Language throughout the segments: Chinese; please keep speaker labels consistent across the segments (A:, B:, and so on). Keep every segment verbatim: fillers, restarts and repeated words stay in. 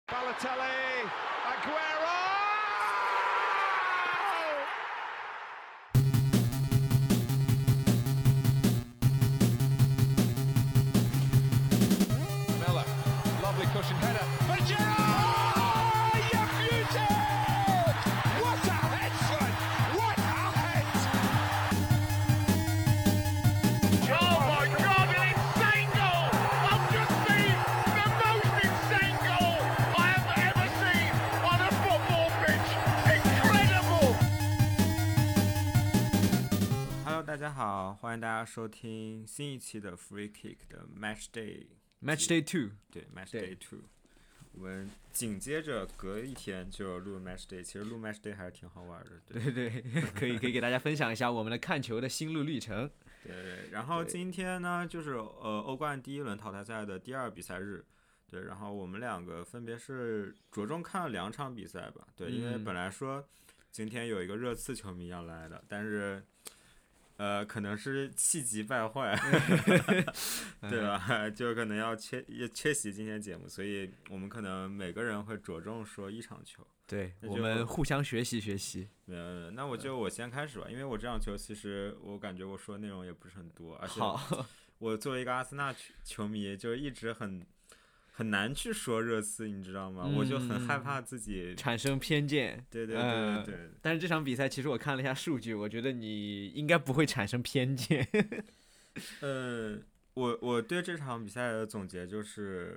A: Balotelli, Aguero! Miller, lovely cushion header. But Gerrard! You beauty! What a head, son! What a head! Oh my God, an insane goal! I've just seen the most insane goal I have ever seen on a football pitch. Incredible!
B: Hello， 大家好，欢迎大家收听新一期的 Free Kick 的 Match Day。Match
C: Day Two，
B: 对 Match
C: 对
B: Day Two， 我们紧接着隔一天就录 Match Day， 其实录 Match Day 还是挺好玩的，对
C: 对对，可以可以给大家分享一下我们的看球的心路历程。
B: 对。然后今天呢，就是呃欧冠第一轮淘汰赛的第二比赛日，对。然后我们两个分别是着重看了两场比赛吧，对，因为本来说今天有一个热刺球迷要来的，但是。呃，可能是气急败坏，对吧？就可能要缺缺席今天节目，所以我们可能每个人会着重说一场球。
C: 对，我们互相学习学习。
B: 呃，那我就我先开始吧，因为我这场球其实我感觉我说的内容也不是很多，而且我作为一个阿森纳球迷，就一直很。很难去说热刺，你知道吗？嗯、我就很害怕自己
C: 产生偏见。
B: 对对对对对、呃。
C: 但是这场比赛，其实我看了一下数据，我觉得你应该不会产生偏见。
B: 呃，我我对这场比赛的总结就是，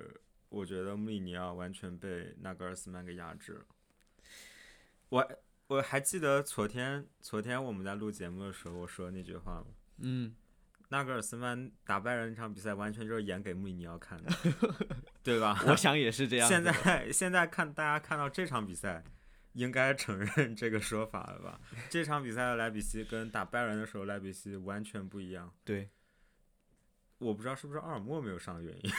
B: 我觉得穆里尼奥完全被纳格尔斯曼给压制了。我我还记得昨天昨天我们在录节目的时候，我说那句话吗？
C: 嗯。
B: 纳格尔斯曼打败人那场比赛，完全就是演给穆里尼奥看的，对吧？
C: 我想也是这样。
B: 现在现在看大家看到这场比赛，应该承认这个说法了吧？这场比赛的莱比锡跟打拜仁的时候莱比锡完全不一样。
C: 对，
B: 我不知道是不是奥尔莫没有上的原因。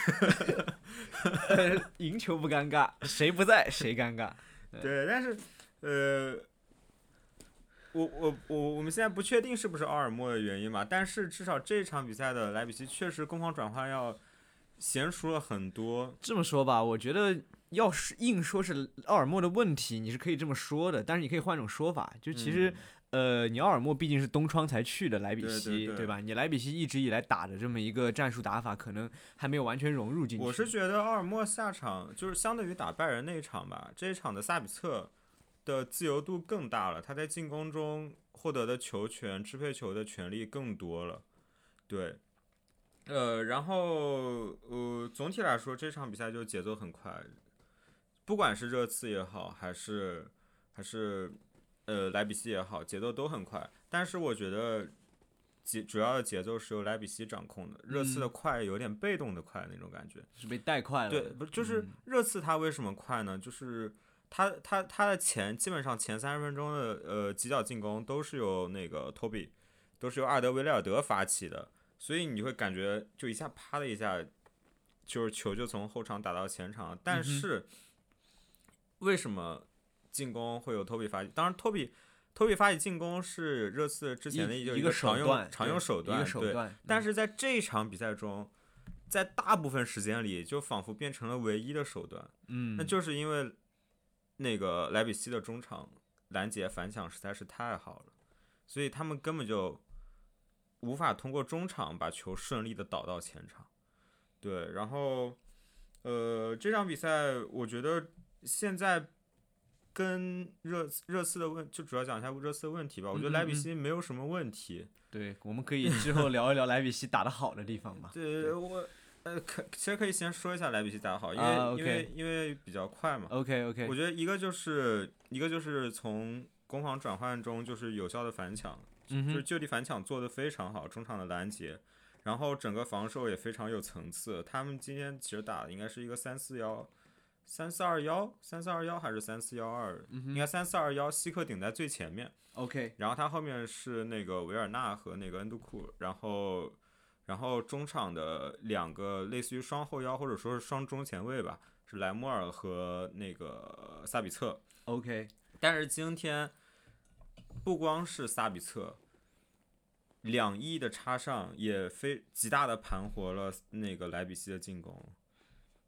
C: 赢球不尴尬，谁不在谁尴尬。
B: 对，但是呃。我我我我们现在不确定是不是奥尔莫的原因嘛，但是至少这场比赛的莱比锡确实攻防转换要娴熟了很多。
C: 这么说吧，我觉得要是硬说是奥尔莫的问题，你是可以这么说的，但是你可以换种说法，就其实、嗯、呃，你奥尔莫毕竟是东窗才去的莱比锡，
B: 对, 对, 对,
C: 对吧？你莱比锡一直以来打的这么一个战术打法，可能还没有完全融入进去。
B: 我是觉得奥尔莫下场就是相对于打拜仁那一场吧，这一场的萨比策。的自由度更大了，他在进攻中获得的球权、支配球的权利更多了，对，呃，然后呃，总体来说这场比赛就节奏很快，不管是热刺也好，还是还是呃莱比锡也好，节奏都很快。但是我觉得节主要的节奏是由莱比锡掌控的，热刺的快有点被动的快那种感觉，
C: 是被带快了。
B: 对，不就是热刺它为什么快呢？就是他他他的前基本上前三十分钟的呃几脚进攻都是由那个托比，都是由阿尔德维雷尔德发起的，所以你会感觉就一下啪的一下，就是球就从后场打到前场。但是、嗯、为什么进攻会由托比发起？当然托比托比发起进攻是热刺之前的一个常用常用手段，
C: 一个手段。
B: 对，但是在这一场比赛中。在大部分时间里，就仿佛变成了唯一的手段。
C: 嗯，
B: 那就是因为那个莱比锡的中场拦截反抢实在是太好了，所以他们根本就无法通过中场把球顺利的导到前场。对，然后呃，这场比赛我觉得现在跟热热刺的问，就主要讲一下热刺的问题吧。我觉得莱比锡没有什么问题。
C: 嗯嗯对，我们可以之后聊一聊莱比锡打得好的地方嘛。
B: 对，对我呃，可其实可以先说一下莱比锡打得好，因为、
C: 啊 okay、
B: 因为因为比较快嘛。
C: OK OK。
B: 我觉得一个就是一个就是从攻防转换中就是有效的反抢，
C: 嗯、
B: 就是就地反抢做得非常好，中场的拦截，然后整个防守也非常有层次。他们今天其实打的应该是一个三四幺。三四二幺，三四二幺还是三四幺二？应该三四二幺，希克顶在最前面。
C: OK，
B: 然后他后面是那个维尔纳和那个恩杜库，然后，然后中场的两个类似于双后腰或者说是双中前卫吧，是莱莫尔和那个萨比策。
C: OK，
B: 但是今天不光是萨比策，两翼的插上也非极大的盘活了那个莱比锡的进攻。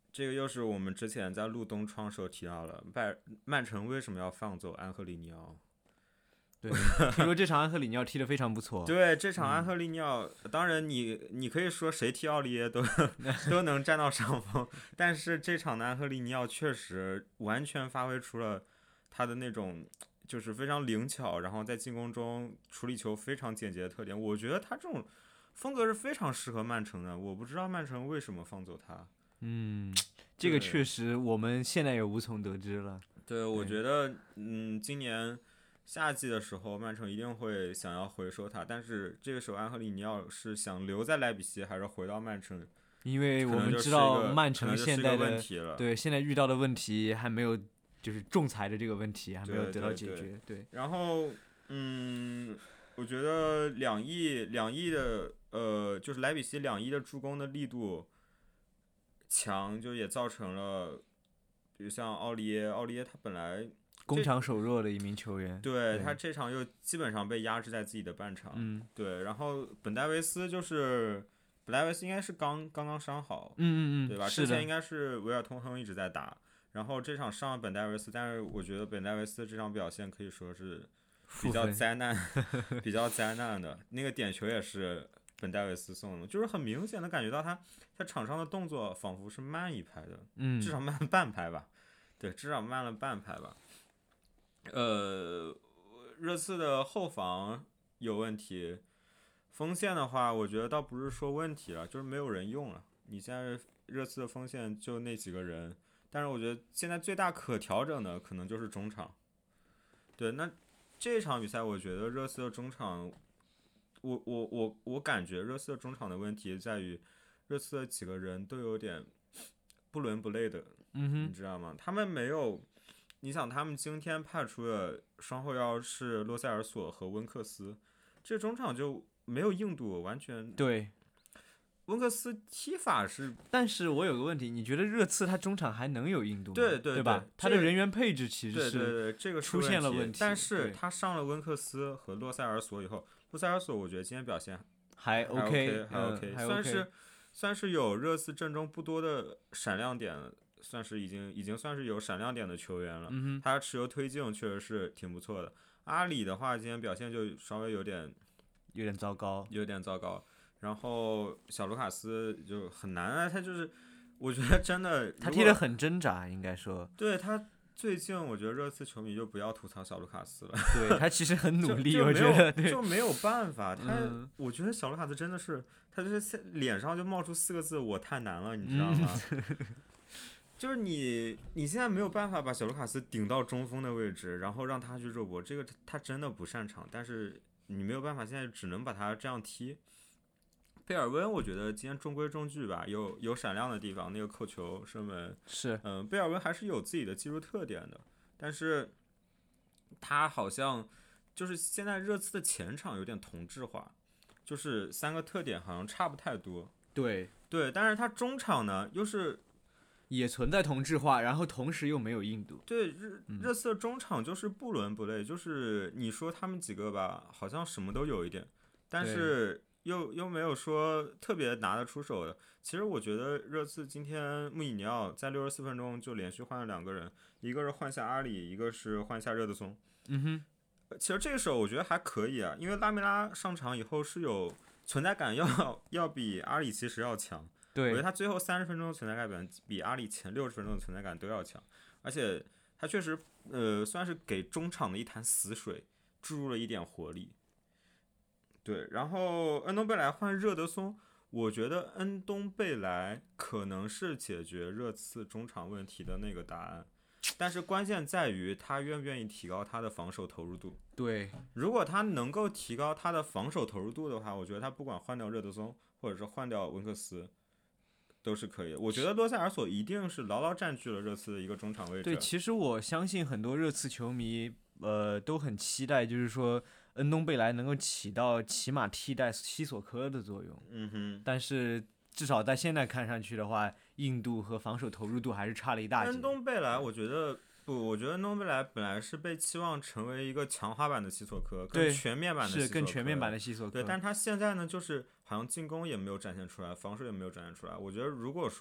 B: 这个又是我们之前在录东窗时候提到了，拜曼城为什么要放走安赫里尼奥？
C: 对，听说这场安赫里尼奥踢得非常不错。
B: 对，这场安赫利尼奥，嗯、当然你你可以说谁踢奥利耶都都能占到上风，但是这场的安赫利尼奥确实完全发挥出了他的那种就是非常灵巧，然后在进攻中处理球非常简洁的特点。我觉得他这种风格是非常适合曼城的，我不知道曼城为什么放走他。
C: 嗯，这个确实我们现在也无从得知了。
B: 对，我觉得嗯，今年夏季的时候，曼城一定会想要回收他，但是这个时候安赫里尼奥是想留在莱比锡还是回到曼城？
C: 因为我们知道曼城现在
B: 的
C: 对现在遇到的问题还没有，就是仲裁的这个问题还没有得到解决。
B: 对, 对,
C: 对, 对，
B: 然后嗯，我觉得两亿两亿的呃，就是莱比锡两亿的助攻的力度强，就也造成了，比如像奥利耶，奥利耶他本来
C: 攻强守弱的一名球员，
B: 对, 对他这场又基本上被压制在自己的半场，
C: 嗯，
B: 对，然后本戴维斯就是本戴维斯应该是刚刚刚伤好，
C: 嗯嗯嗯，
B: 对吧？
C: 之
B: 前应该是维尔通亨一直在打，然后这场上了本戴维斯，但是我觉得本戴维斯这场表现可以说是比较灾难，比较灾难的，那个点球也是本戴维斯送的，就是很明显的感觉到他在场上的动作仿佛是慢一拍的，
C: 嗯，
B: 至少慢了半拍吧，对，至少慢了半拍吧。呃，热刺的后防有问题，锋线的话，我觉得倒不是说问题了，就是没有人用了。你现在热刺的锋线就那几个人，但是我觉得现在最大可调整的可能就是中场。对，那这场比赛，我觉得热刺的中场，我我我我感觉热刺的中场的问题在于，热刺的几个人都有点不伦不类的，
C: 嗯哼，
B: 你知道吗？他们没有。你想，他们今天派出的双后腰是洛塞尔索和温克斯，这中场就没有硬度，完全
C: 对。
B: 温克斯踢法是，
C: 但是我有个问题，你觉得热刺他中场还能有硬度吗？
B: 对对
C: 对吧？他的人员配置其实
B: 是对对对，这个
C: 出现了问
B: 题。
C: 题。
B: 但是他上了温克斯和洛塞尔索以后，洛塞尔索我觉得今天表现
C: 还
B: OK，
C: 还
B: OK，
C: 还 OK，
B: 算是算是有热刺阵中不多的闪亮点。算是已经已经算是有闪亮点的球员了，
C: 嗯、
B: 他持球推进确实是挺不错的。阿里的话，今天表现就稍微有点
C: 有点糟糕，
B: 有点糟糕。然后小卢卡斯就很难啊，他就是我觉得真的
C: 他踢得很挣扎，应该说。
B: 对他最近，我觉得热刺球迷就不要吐槽小卢卡斯了。
C: 对他其实很努力，
B: 我
C: 觉得
B: 就没有办法。他、
C: 嗯，
B: 我觉得小卢卡斯真的是，他就是脸上就冒出四个字：我太难了，你知道吗？嗯就是你，你现在没有办法把小卢卡斯顶到中锋的位置，然后让他去肉搏，这个他真的不擅长。但是你没有办法，现在只能把他这样踢。贝尔温，我觉得今天中规中矩吧，有有闪亮的地方，那个扣球射门
C: 是，
B: 嗯，贝尔温还是有自己的技术特点的，但是他好像就是现在热刺的前场有点同质化，就是三个特点好像差不太多。
C: 对
B: 对，但是他中场呢又是。
C: 也存在同质化，然后同时又没有硬度。
B: 对，热热刺的中场就是不伦不类，就是你说他们几个吧，好像什么都有一点，但是又又没有说特别拿得出手的。其实我觉得热刺今天穆里尼奥在六十四分钟就连续换了两个人，一个是换下阿里，一个是换下热德松。
C: 嗯哼，
B: 其实这个时候我觉得还可以啊，因为拉梅拉上场以后是有存在感要，要比阿里其实要强。
C: 对，
B: 我觉得他最后三十分钟的存在感比阿里前六十分钟的存在感都要强，而且他确实呃算是给中场的一潭死水注入了一点活力。对，然后恩东贝莱换热德松，我觉得恩东贝莱可能是解决热刺中场问题的那个答案，但是关键在于他愿不愿意提高他的防守投入度。
C: 对，
B: 如果他能够提高他的防守投入度的话，我觉得他不管换掉热德松或者是换掉温克斯都是可以的。我觉得洛塞尔索一定是牢牢占据了热刺的一个中场位置。
C: 对，其实我相信很多热刺球迷，呃，都很期待，就是说恩东贝莱能够起到起码替代西索科的作用。
B: 嗯哼。
C: 但是至少在现在看上去的话，硬度和防守投入度还是差了一大截。
B: 恩东贝莱，我觉得不，我觉得恩东贝莱本来是被期望成为一个强化版的西索科，更全面版的西索科，
C: 是更全面版的西索科。
B: 对，但是他现在呢，就是好像进攻也没有展现出来，防守也没有展现出来。我觉得如果说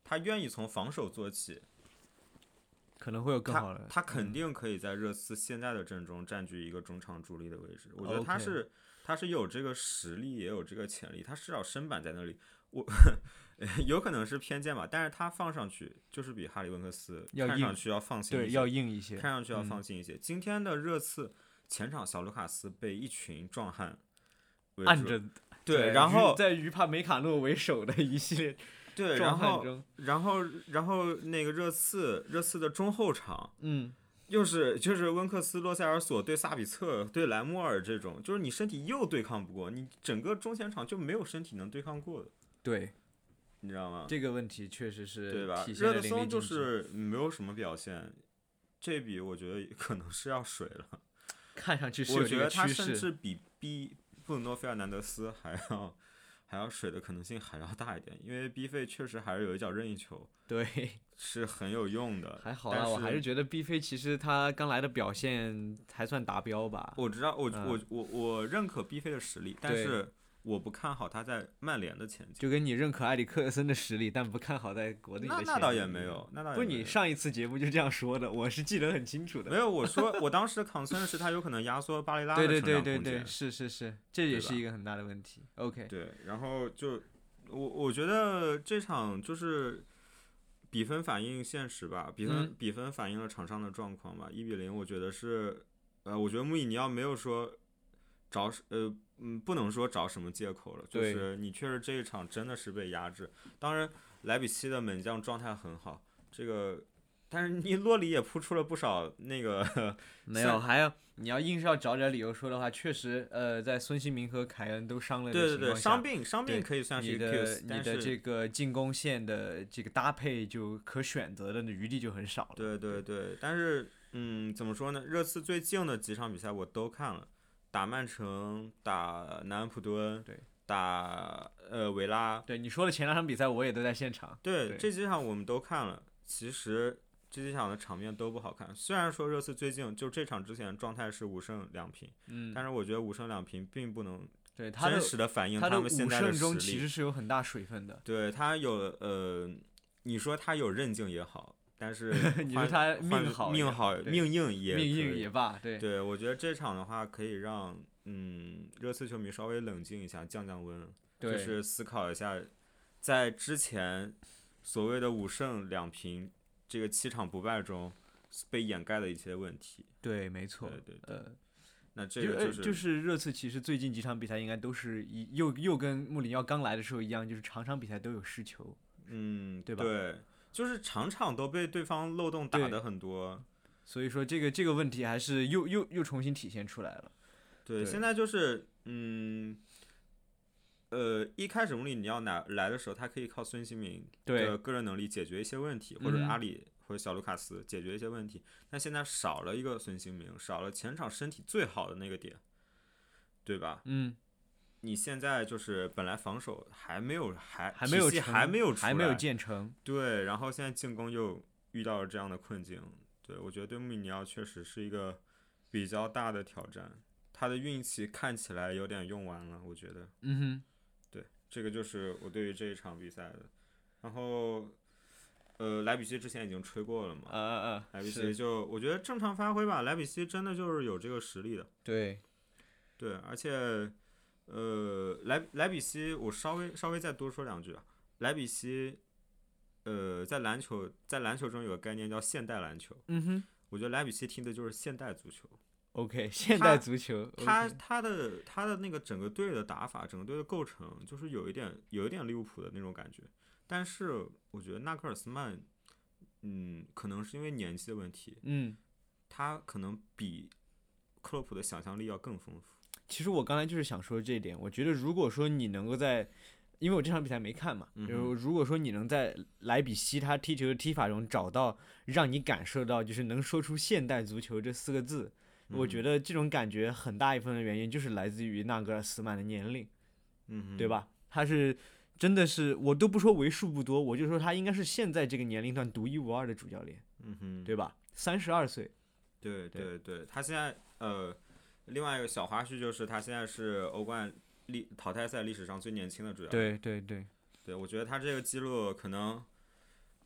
B: 他愿意从防守做起，
C: 可能会有更好
B: 他
C: 的。
B: 他肯
C: 嗯
B: 定可以在热刺现在的阵中占据一个中场主力的位置。我觉得他
C: OK
B: 是他是有这个实力，也有这个潜力，他至少身板在那里。我有可能是偏见吧，但是他放上去就是比哈里温克斯
C: 要硬
B: 看上去要放心一
C: 对，
B: 些，
C: 要硬一些，
B: 看上去要放
C: 嗯
B: 心一些。今天的热刺前场小卢卡斯被一群壮汉围住
C: 按着
B: 对，然后
C: 在于帕梅卡诺为首的一系列
B: 对，
C: 壮
B: 然后
C: 汉中，
B: 然后然后那个热刺热刺的中后场
C: 嗯，
B: 又是就是温克斯、洛塞尔索对萨比策、对莱莫尔这种，就是你身体又对抗不过，你整个中前场就没有身体能对抗过的，
C: 对，
B: 你知道吗？
C: 这个问题确实是
B: 对吧？
C: 体现
B: 热特松就
C: 的淋漓尽致。
B: 是没有什么表现，这笔我觉得可能是要水了。
C: 看上去是
B: 我觉
C: 有这个
B: 得他甚
C: 趋势，
B: 至比比布鲁诺·费尔南德斯还要还要水的可能性还要大一点，因为 B 费确实还是有一脚任意球
C: 对，
B: 是很有用的。
C: 还好啦，
B: 但是
C: 我还是觉得 B 费其实他刚来的表现还算达标吧。
B: 我知道，我、
C: 嗯
B: 我我我认可 B 费的实力，但
C: 对
B: 是我不看好他在曼联的前景。
C: 就跟你认可埃里克森的实力，但不看好在国内的前
B: 那那倒
C: 景
B: 也没有，那倒也
C: 不，
B: 没有
C: 你上一次节目就这样说的，我是记得很清楚的。
B: 没有，我说我当时 concern 是他有可能压缩巴雷拉的
C: 对
B: 成长空间。
C: 对对对对，是是是，这也
B: 对吧
C: 是一个很大的问题。OK，
B: 对，然后就我我觉得这场就是比分反映现实吧，比分、
C: 嗯
B: 比分反映了场上的状况吧，一比零，我觉得是，呃，我觉得穆里尼奥没有说找呃嗯不能说找什么借口了，就
C: 对
B: 是你确实这一场真的是被压制。当然莱比锡的门将状态很好，这个。但是你洛里也扑出了不少那个
C: 没有，还要你要硬是要找点理由说的话，确实，呃，在孙兴民和凯恩都伤了的
B: 对对对，
C: 情况下，
B: 伤病伤病
C: 对
B: 可以算是一个
C: 你的
B: case，
C: 你
B: 但是
C: 的这个进攻线的这个搭配就可选择的余地就很少了。
B: 对对对，但是嗯，怎么说呢？热刺最近的几场比赛我都看了，打曼城，打南安普敦，
C: 对，
B: 打呃维拉，
C: 对你说的前两场比赛我也都在现场。
B: 对，
C: 对
B: 这几场我们都看了。其实这几场的场面都不好看，虽然说热刺最近就这场之前状态是五胜两平，
C: 嗯，
B: 但是我觉得五胜两平并不能
C: 对他的
B: 真实的反映
C: 他的
B: 们现
C: 五
B: 在的
C: 胜中
B: 实力。
C: 其实是有很大水分的。
B: 对他有呃，你说他有韧劲也好，但是
C: 你说
B: 换
C: 他
B: 换
C: 命好也
B: 命好
C: 对
B: 命硬也
C: 命硬
B: 可以
C: 也罢，对
B: 对，我觉得这场的话可以让嗯热刺球迷稍微冷静一下，降降温，就
C: 对
B: 是思考一下，在之前所谓的五胜两平这个七场不败中被掩盖的一些问题。
C: 对，没错，
B: 对对对，
C: 呃，
B: 那这
C: 就
B: 个是
C: 呃就是热刺其实最近几场比赛应该都是一又又跟穆里尼奥刚来的时候一样，就是场场比赛都有失球。
B: 嗯
C: 对吧
B: 对，就是场场都被对方漏洞打
C: 对
B: 的很多。
C: 所以说这个这个问题还是又又又重新体现出来了。
B: 对，
C: 对
B: 现在就是嗯。呃，一开始穆里尼奥来来的时候，他可以靠孙兴民
C: 对
B: 的个人能力解决一些问题，或者
C: 嗯
B: 阿里或者小卢卡斯解决一些问题。但现在少了一个孙兴民，少了前场身体最好的那个点，对吧？
C: 嗯，
B: 你现在就是本来防守还没有还
C: 还没有
B: 体系
C: 成
B: 还没有出
C: 还没有
B: 来
C: 建成。
B: 对，然后现在进攻又遇到了这样的困境，对我觉得对穆里尼奥确实是一个比较大的挑战。他的运气看起来有点用完了，我觉得。
C: 嗯哼。
B: 对，这个就是我对于这一场比赛的。然后，呃，莱比锡之前已经吹过了嘛，
C: 呃呃呃，
B: 莱比锡
C: 是
B: 就我觉得正常发挥吧，莱比锡真的就是有这个实力的。
C: 对，
B: 对，而且，呃，莱莱比锡，我稍微稍微再多说两句啊。莱比锡，呃，在篮球在篮球中有个概念叫现代篮球，
C: 嗯哼
B: 我觉得莱比锡踢的就是现代足球。
C: ，OK，现代足球，
B: 他
C: OK
B: 他的他的那个整个队的打法，整个队的构成，就是有一点有一点利物浦的那种感觉。但是我觉得纳克尔斯曼，嗯，可能是因为年纪的问题，
C: 嗯，
B: 他可能比克洛普的想象力要更丰富。
C: 其实我刚才就是想说这一点，我觉得如果说你能够在，因为我这场比赛没看嘛，
B: 嗯哼
C: 就如果说你能在莱比锡他踢球的踢法中找到让你感受到就是能说出现代足球这四个字，我觉
B: 得，
C: 得这种感觉很大一部分的原因就是来自于纳格尔斯曼的年龄，
B: 嗯哼，
C: 对？吧？他是真的是我都不说为数不多，我就说他应该是现在这个年龄段独一无二的主教练，
B: 嗯哼，
C: 对吧？三十二岁，
B: 对
C: 对
B: 对对，他现在呃，另外一个小花絮就是他现在是欧冠历淘汰赛历史上最年轻的主教练。
C: 对对对，
B: 对，我觉得他这个记录可能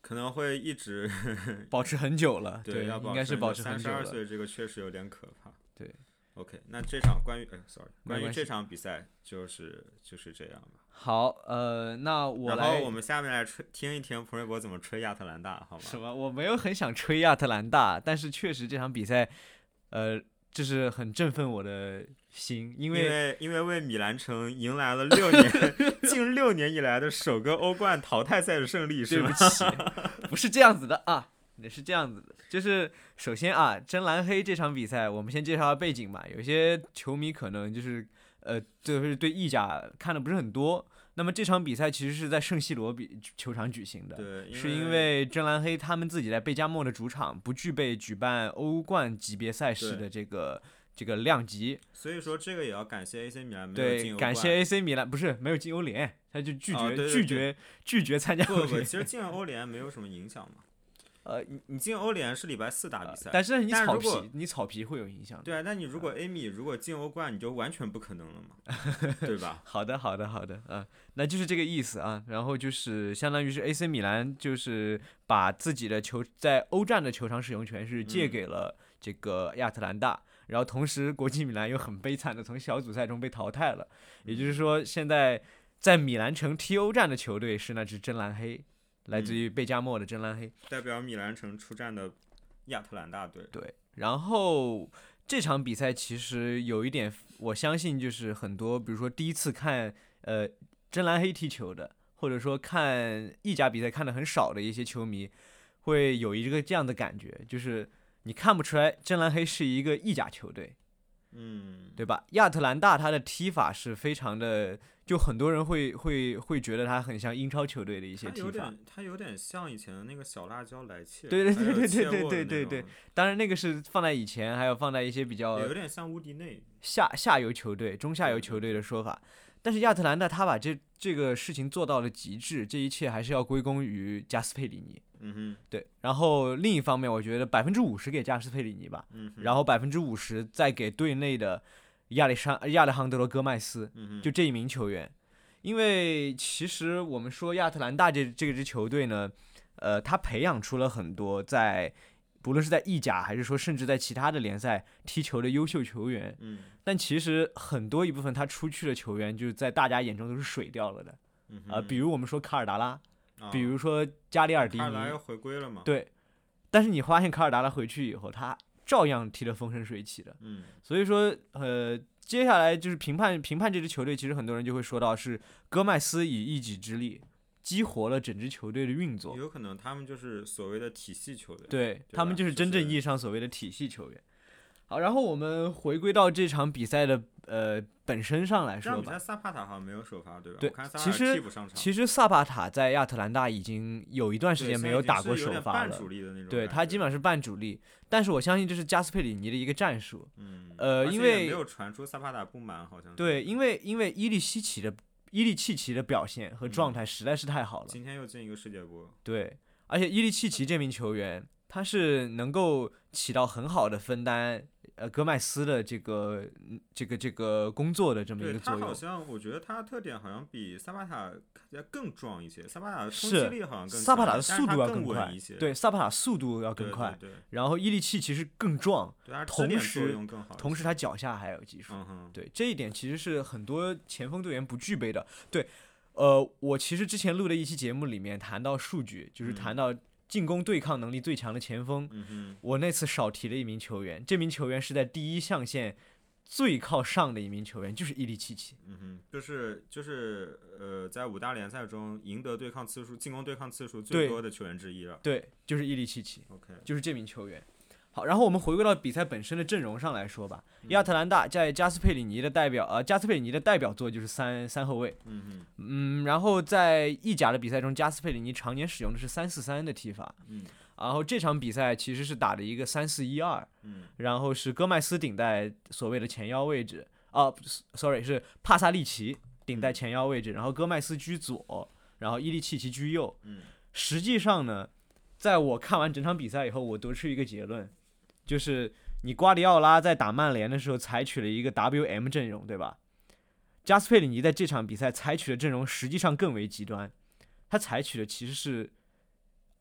B: 可能会一直
C: 保持很久了，
B: 对，要
C: 应该是保持
B: 三十二
C: 很久了。
B: 岁这个确实有点可怕。
C: 对
B: ，OK， 那这场关于哎，sorry，关于
C: 关系
B: 这场比赛就是就是这样吧。
C: 好，呃，那我
B: 然
C: 来，
B: 后我们下面来吹听一听彭瑞博怎么吹亚特兰大，好吗？
C: 什么？我没有很想吹亚特兰大，但是确实这场比赛，呃，就是很振奋我的心，因
B: 因
C: 为
B: 为因为为米兰城迎来了六年近六年以来的首个欧冠淘汰赛的胜利，是吗？
C: 对不起，不是这样子的啊，也是这样子的，就是首先啊，真蓝黑这场比赛，我们先介绍下背景吧。有些球迷可能就是呃，就是对意甲看的不是很多。那么这场比赛其实是在圣西罗比球场举行的，
B: 对，
C: 是因为真蓝黑他们自己在贝加莫的主场不具备举办欧冠级别赛事的这个这个量级，
B: 所以说这个也要感谢 A C 米兰没有进
C: 对，
B: 欧冠。
C: 感谢 A C 米兰不是没有进欧联，他就拒绝、
B: 哦、对对对
C: 拒绝拒绝参加欧联。
B: 不不，其实进欧联没有什么影响嘛。
C: 呃，
B: 你你进欧联是礼拜四打比赛，
C: 呃、但是你草皮
B: 但如果
C: 你草皮会有影响的。
B: 对啊，但你如果 A 米如果进欧冠，你就完全不可能了嘛，对吧？
C: 好的，好的，好的，啊、呃，那就是这个意思啊。然后就是相当于是 A C 米兰就是把自己的球在欧战的球场使用权是借给了这个亚特兰大，嗯、然后同时国际米兰又很悲惨的从小组赛中被淘汰了，也就是说现在在米兰城踢欧战的球队是那支真蓝黑。来自于贝加莫的真蓝黑，
B: 代表米兰城出战的亚特兰大队。
C: 对，然后这场比赛其实有一点，我相信就是很多，比如说第一次看呃真蓝黑踢球的，或者说看意甲比赛看的很少的一些球迷，会有一个这样的感觉，就是你看不出来真蓝黑是一个意甲球队。
B: 嗯，
C: 对吧？亚特兰大他的踢法是非常的，就很多人会会会觉得他很像英超球队的一些踢法。
B: 他有点，他有点像以前的那个小辣椒莱切。
C: 对对对对对对
B: 对
C: 对对。当然那个是放在以前，还有放在一些比较
B: 有点像乌迪内
C: 下下游球队、中下游球队的说法。但是亚特兰大他把这这个事情做到了极致，这一切还是要归功于加斯佩里尼。
B: 嗯哼，
C: 对。然后另一方面，我觉得百分之五十给加斯佩里尼吧，
B: 嗯哼，
C: 然后百分之五十再给队内的亚历山亚历杭德罗戈麦斯，
B: 嗯哼，
C: 就这一名球员。因为其实我们说亚特兰大这这支球队呢，呃，他培养出了很多在不论是在意甲还是说甚至在其他的联赛踢球的优秀球员。
B: 嗯，
C: 但其实很多一部分他出去的球员，就是在大家眼中都是水掉了的。
B: 嗯
C: 呃，比如我们说卡尔达拉，
B: 哦、
C: 比如说加里尔迪尼，
B: 卡尔达拉又回归了嘛？
C: 对。但是你发现卡尔达拉回去以后，他照样踢得风生水起的。
B: 嗯，
C: 所以说，呃。接下来就是评判评判这支球队，其实很多人就会说到是戈麦斯以一己之力激活了整支球队的运作。
B: 有可能他们就是所谓的体系球队，
C: 对，他们就是真正意义上所谓的体系球员。好，然后我们回归到这场比赛的呃本身上来说吧。
B: 这场比赛萨帕塔好像没有首发，对吧？
C: 对，
B: 我看萨帕
C: 其实
B: 替补上场。
C: 其实萨帕塔在亚特兰大已经有一段时间没有打过首发了，对，他基本上是半主力。但是我相信这是加斯佩里尼的一个战术。
B: 嗯，
C: 呃，因为
B: 没有传出萨帕塔不满，好像是。
C: 对，因为因为伊利西奇的伊利契奇的表现和状态实在是太好了。
B: 今天又进一个世界波。
C: 对，而且伊利契奇这名球员，他是能够起到很好的分担呃戈麦斯的这个这个这个工作的这么一个作用。
B: 他好像我觉得他的特点好像比萨帕塔看起来更壮一些，萨帕塔的冲击力好像更强，
C: 萨帕塔的速度要
B: 更
C: 快
B: 一些。
C: 对，萨帕塔速度要更快。
B: 对对对，
C: 然后伊利契奇是更壮，
B: 对他
C: 同时
B: 更好
C: 同时他脚下还有技术。
B: 嗯、
C: 对，这一点其实是很多前锋队员不具备的。对，呃，我其实之前录的一期节目里面谈到数据，就是谈到进攻对抗能力最强的前锋，
B: 嗯、
C: 我那次少提了一名球员，这名球员是在第一象限最靠上的一名球员，就是伊利契奇。
B: 嗯哼，就是就是呃，在五大联赛中赢得对抗次数、进攻对抗次数最多的球员之一了。
C: 对，就是伊利契奇。
B: OK，
C: 就是这名球员。好，然后我们回归到比赛本身的阵容上来说吧。嗯、亚特兰大在加斯佩里尼的代表，呃，加斯佩里尼的代表作就是三三后卫。
B: 嗯
C: 嗯，然后在意甲的比赛中，加斯佩里尼常年使用的是三四三的踢法。
B: 嗯，
C: 然后这场比赛其实是打的一个三四一二。
B: 嗯，
C: 然后是戈麦斯顶在所谓的前腰位置，啊 ，sorry 是帕萨利奇顶在前腰位置，然后戈麦斯居左，然后伊利契奇居右。
B: 嗯，
C: 实际上呢，在我看完整场比赛以后，我得出一个结论。就是你瓜迪奥拉在打曼联的时候采取了一个 W M 阵容，对吧？加斯佩里尼在这场比赛采取的阵容实际上更为极端，他采取的其实是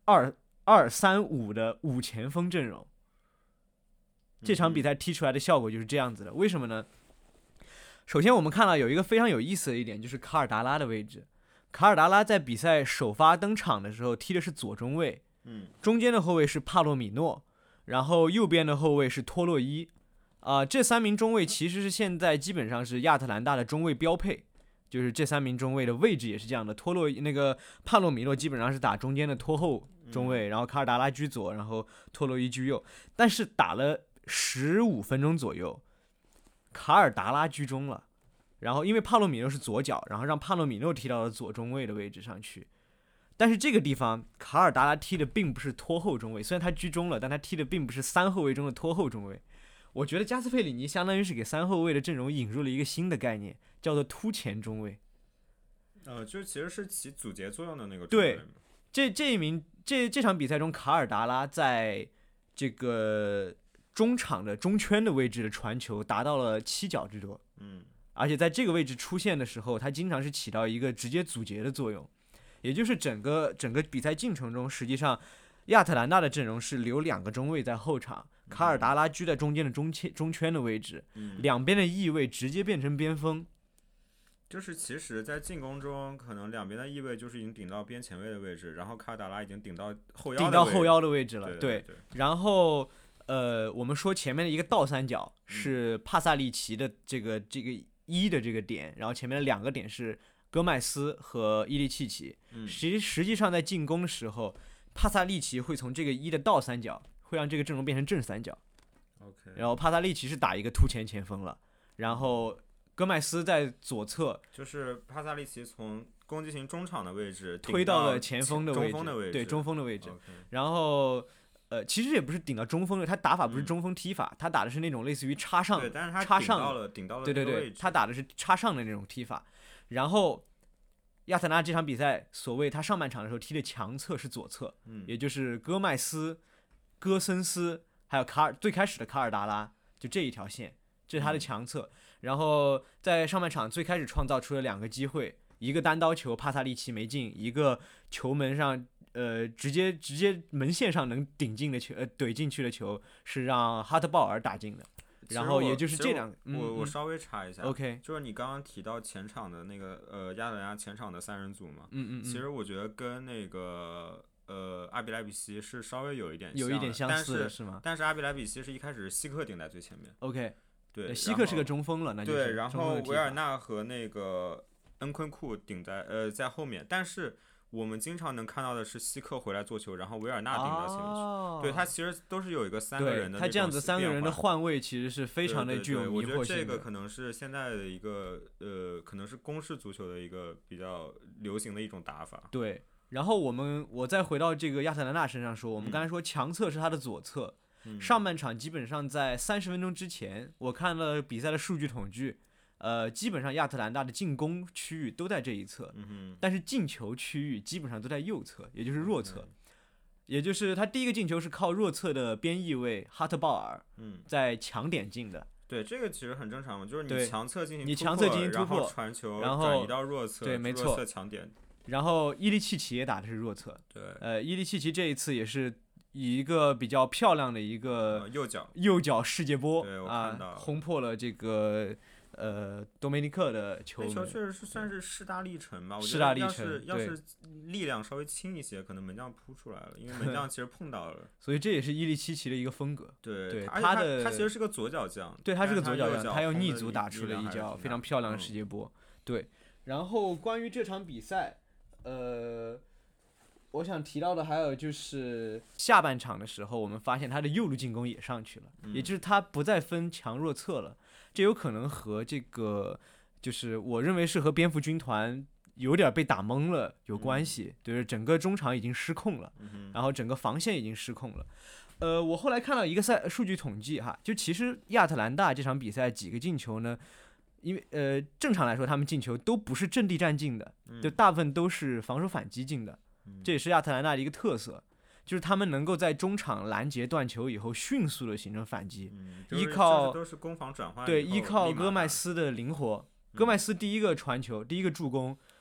C: 二二三五的五前锋阵容。这场比赛踢出来的效果就是这样子的，为什么呢？首先我们看到有一个非常有意思的一点，就是卡尔达拉的位置。卡尔达拉在比赛首发登场的时候踢的是左中卫，
B: 嗯，
C: 中间的后卫是帕洛米诺，然后右边的后卫是托洛伊。啊、呃，这三名中卫其实是现在基本上是亚特兰大的中卫标配，就是这三名中卫的位置也是这样的。托洛那个帕洛米诺基本上是打中间的拖后中卫，然后卡尔达拉居左，然后托洛伊居右。但是打了十五分钟左右，卡尔达拉居中了，然后因为帕洛米诺是左脚，然后让帕洛米诺踢到了左中卫的位置上去。但是这个地方卡尔达拉踢的并不是拖后中卫，虽然他居中了，但他踢的并不是三后卫中的拖后中卫。我觉得加斯佩里尼相当于是给三后卫的阵容引入了一个新的概念，叫做突前中卫。
B: 呃，就其实是起阻截作用的那个
C: 中卫。对，这这一名这这场比赛中，卡尔达拉在这个中场的中圈的位置的传球达到了七脚之多。
B: 嗯，
C: 而且在这个位置出现的时候，他经常是起到一个直接阻截的作用，也就是整个整个比赛进程中，实际上亚特兰大的阵容是留两个中卫在后场。卡尔达拉居在中间的中圈中圈的位置，
B: 嗯、
C: 两边的翼位直接变成边锋。
B: 就是其实，在进攻中，可能两边的翼位就是已经顶到边前卫的位置，然后卡尔达拉已经顶到后腰的位置，
C: 顶到后腰的位置了。
B: 对, 对, 对, 对。
C: 然后，呃，我们说前面的一个倒三角是帕萨利奇的这个这个一的这个点，然后前面的两个点是戈麦斯和伊利契奇。
B: 嗯、
C: 实实际上在进攻的时候，帕萨利奇会从这个一的倒三角。会让这个阵容变成正三角
B: ，OK。
C: 然后帕萨利奇是打一个突前前锋了，然后戈麦斯在左侧，
B: 就是帕萨利奇从攻击型中场的位置
C: 推到了前锋的位置，
B: 中锋的位置，
C: 对中锋的位置。
B: Okay.
C: 然后呃，其实也不是顶到中锋的，他打法不是中锋踢法，嗯、他打的是那种类似于插上，
B: 对，但是他
C: 插上
B: 顶到了，顶到了
C: 对对对，他打的是插上的那种踢法。然后亚特兰大这场比赛，所谓他上半场的时候踢的强侧是左侧，
B: 嗯、
C: 也就是戈麦斯。戈森斯还有卡尔最开始的卡尔达拉，就这一条线，这是他的强侧。嗯、然后在上半场最开始创造出了两个机会，一个单刀球帕萨利奇没进，一个球门上呃直接直接门线上能顶进的球呃怼进去的球是让哈特鲍尔打进的。然后也就是这两个，
B: 我我, 我稍微查一下
C: ，OK，
B: 就是你刚刚提到前场的那个呃亚特兰大前场的三人组嘛，
C: 嗯嗯嗯，
B: 其实我觉得跟那个。呃，阿比莱比锡是稍微有一点
C: 有一点相似的
B: 是
C: 吗？
B: 但是阿比莱比锡是一开始希克顶在最前面。
C: OK，
B: 对，
C: 希克是个中锋了，那就是
B: 对，然后维尔纳和那个恩昆库顶在呃在后面，但是我们经常能看到的是希克回来做球，然后维尔纳顶到前面去。
C: 哦、
B: 对，他其实都是有一个三个人的那种变化。
C: 他这样子三个人的换位其实是非常的具有迷惑性的。
B: 对对对，我觉得这个可能是现在的一个呃，可能是攻势足球的一个比较流行的一种打法。
C: 对。然后我们我再回到这个亚特兰大身上说，我们刚才说强侧是他的左侧，
B: 嗯、
C: 上半场基本上在三十分钟之前，我看了比赛的数据统计，呃，基本上亚特兰大的进攻区域都在这一侧，
B: 嗯、
C: 但是进球区域基本上都在右侧，也就是弱侧，
B: 嗯、
C: 也就是他第一个进球是靠弱侧的边翼位哈特鲍尔，
B: 嗯，
C: 在强点进的。
B: 对，这个其实很正常嘛，就是你强侧进行
C: 你强侧进行突破，
B: 然后传球，
C: 然后
B: 转移到弱侧，
C: 对，没错，
B: 弱侧强点。
C: 然后伊利契奇也打的是弱侧，
B: 对，
C: 呃，伊利契奇这一次也是以一个比较漂亮的一个、
B: 呃、右脚
C: 右脚世界波
B: 啊，
C: 轰破了这个呃多梅尼克的球门。
B: 那球确实是算是势大力沉吧，我
C: 觉得
B: 要是要是力量稍微轻一些，可能门将扑出来了，因为门将其实碰到了，
C: 所以这也是伊利契奇的一个风格。
B: 对
C: 对，
B: 他
C: 的
B: 他其实是个左脚将，
C: 对，他是个左
B: 脚
C: 将，他用逆足打出了一脚非常漂亮的世界波。
B: 嗯、
C: 对，然后关于这场比赛。呃，我想提到的还有就是下半场的时候，我们发现他的右路进攻也上去了，
B: 嗯、
C: 也就是他不再分强弱侧了。这有可能和这个，就是我认为是和蝙蝠军团有点被打懵了有关系，
B: 嗯、
C: 就是整个中场已经失控了，
B: 嗯、
C: 然后整个防线已经失控了。呃，我后来看到一个赛数据统计哈，就其实亚特兰大这场比赛几个进球呢？因为呃，正常来说，他们进球都不是阵地战进的，就大部分都是防守反击进的。
B: 嗯、
C: 这也是亚特兰大的一个特色，就是他们能够在中场拦截断球以后，迅速的形成反击，
B: 嗯
C: 就是、依靠
B: 都是攻防转换。
C: 对，依靠戈麦斯的灵活。戈麦斯第一个传球，第一个助攻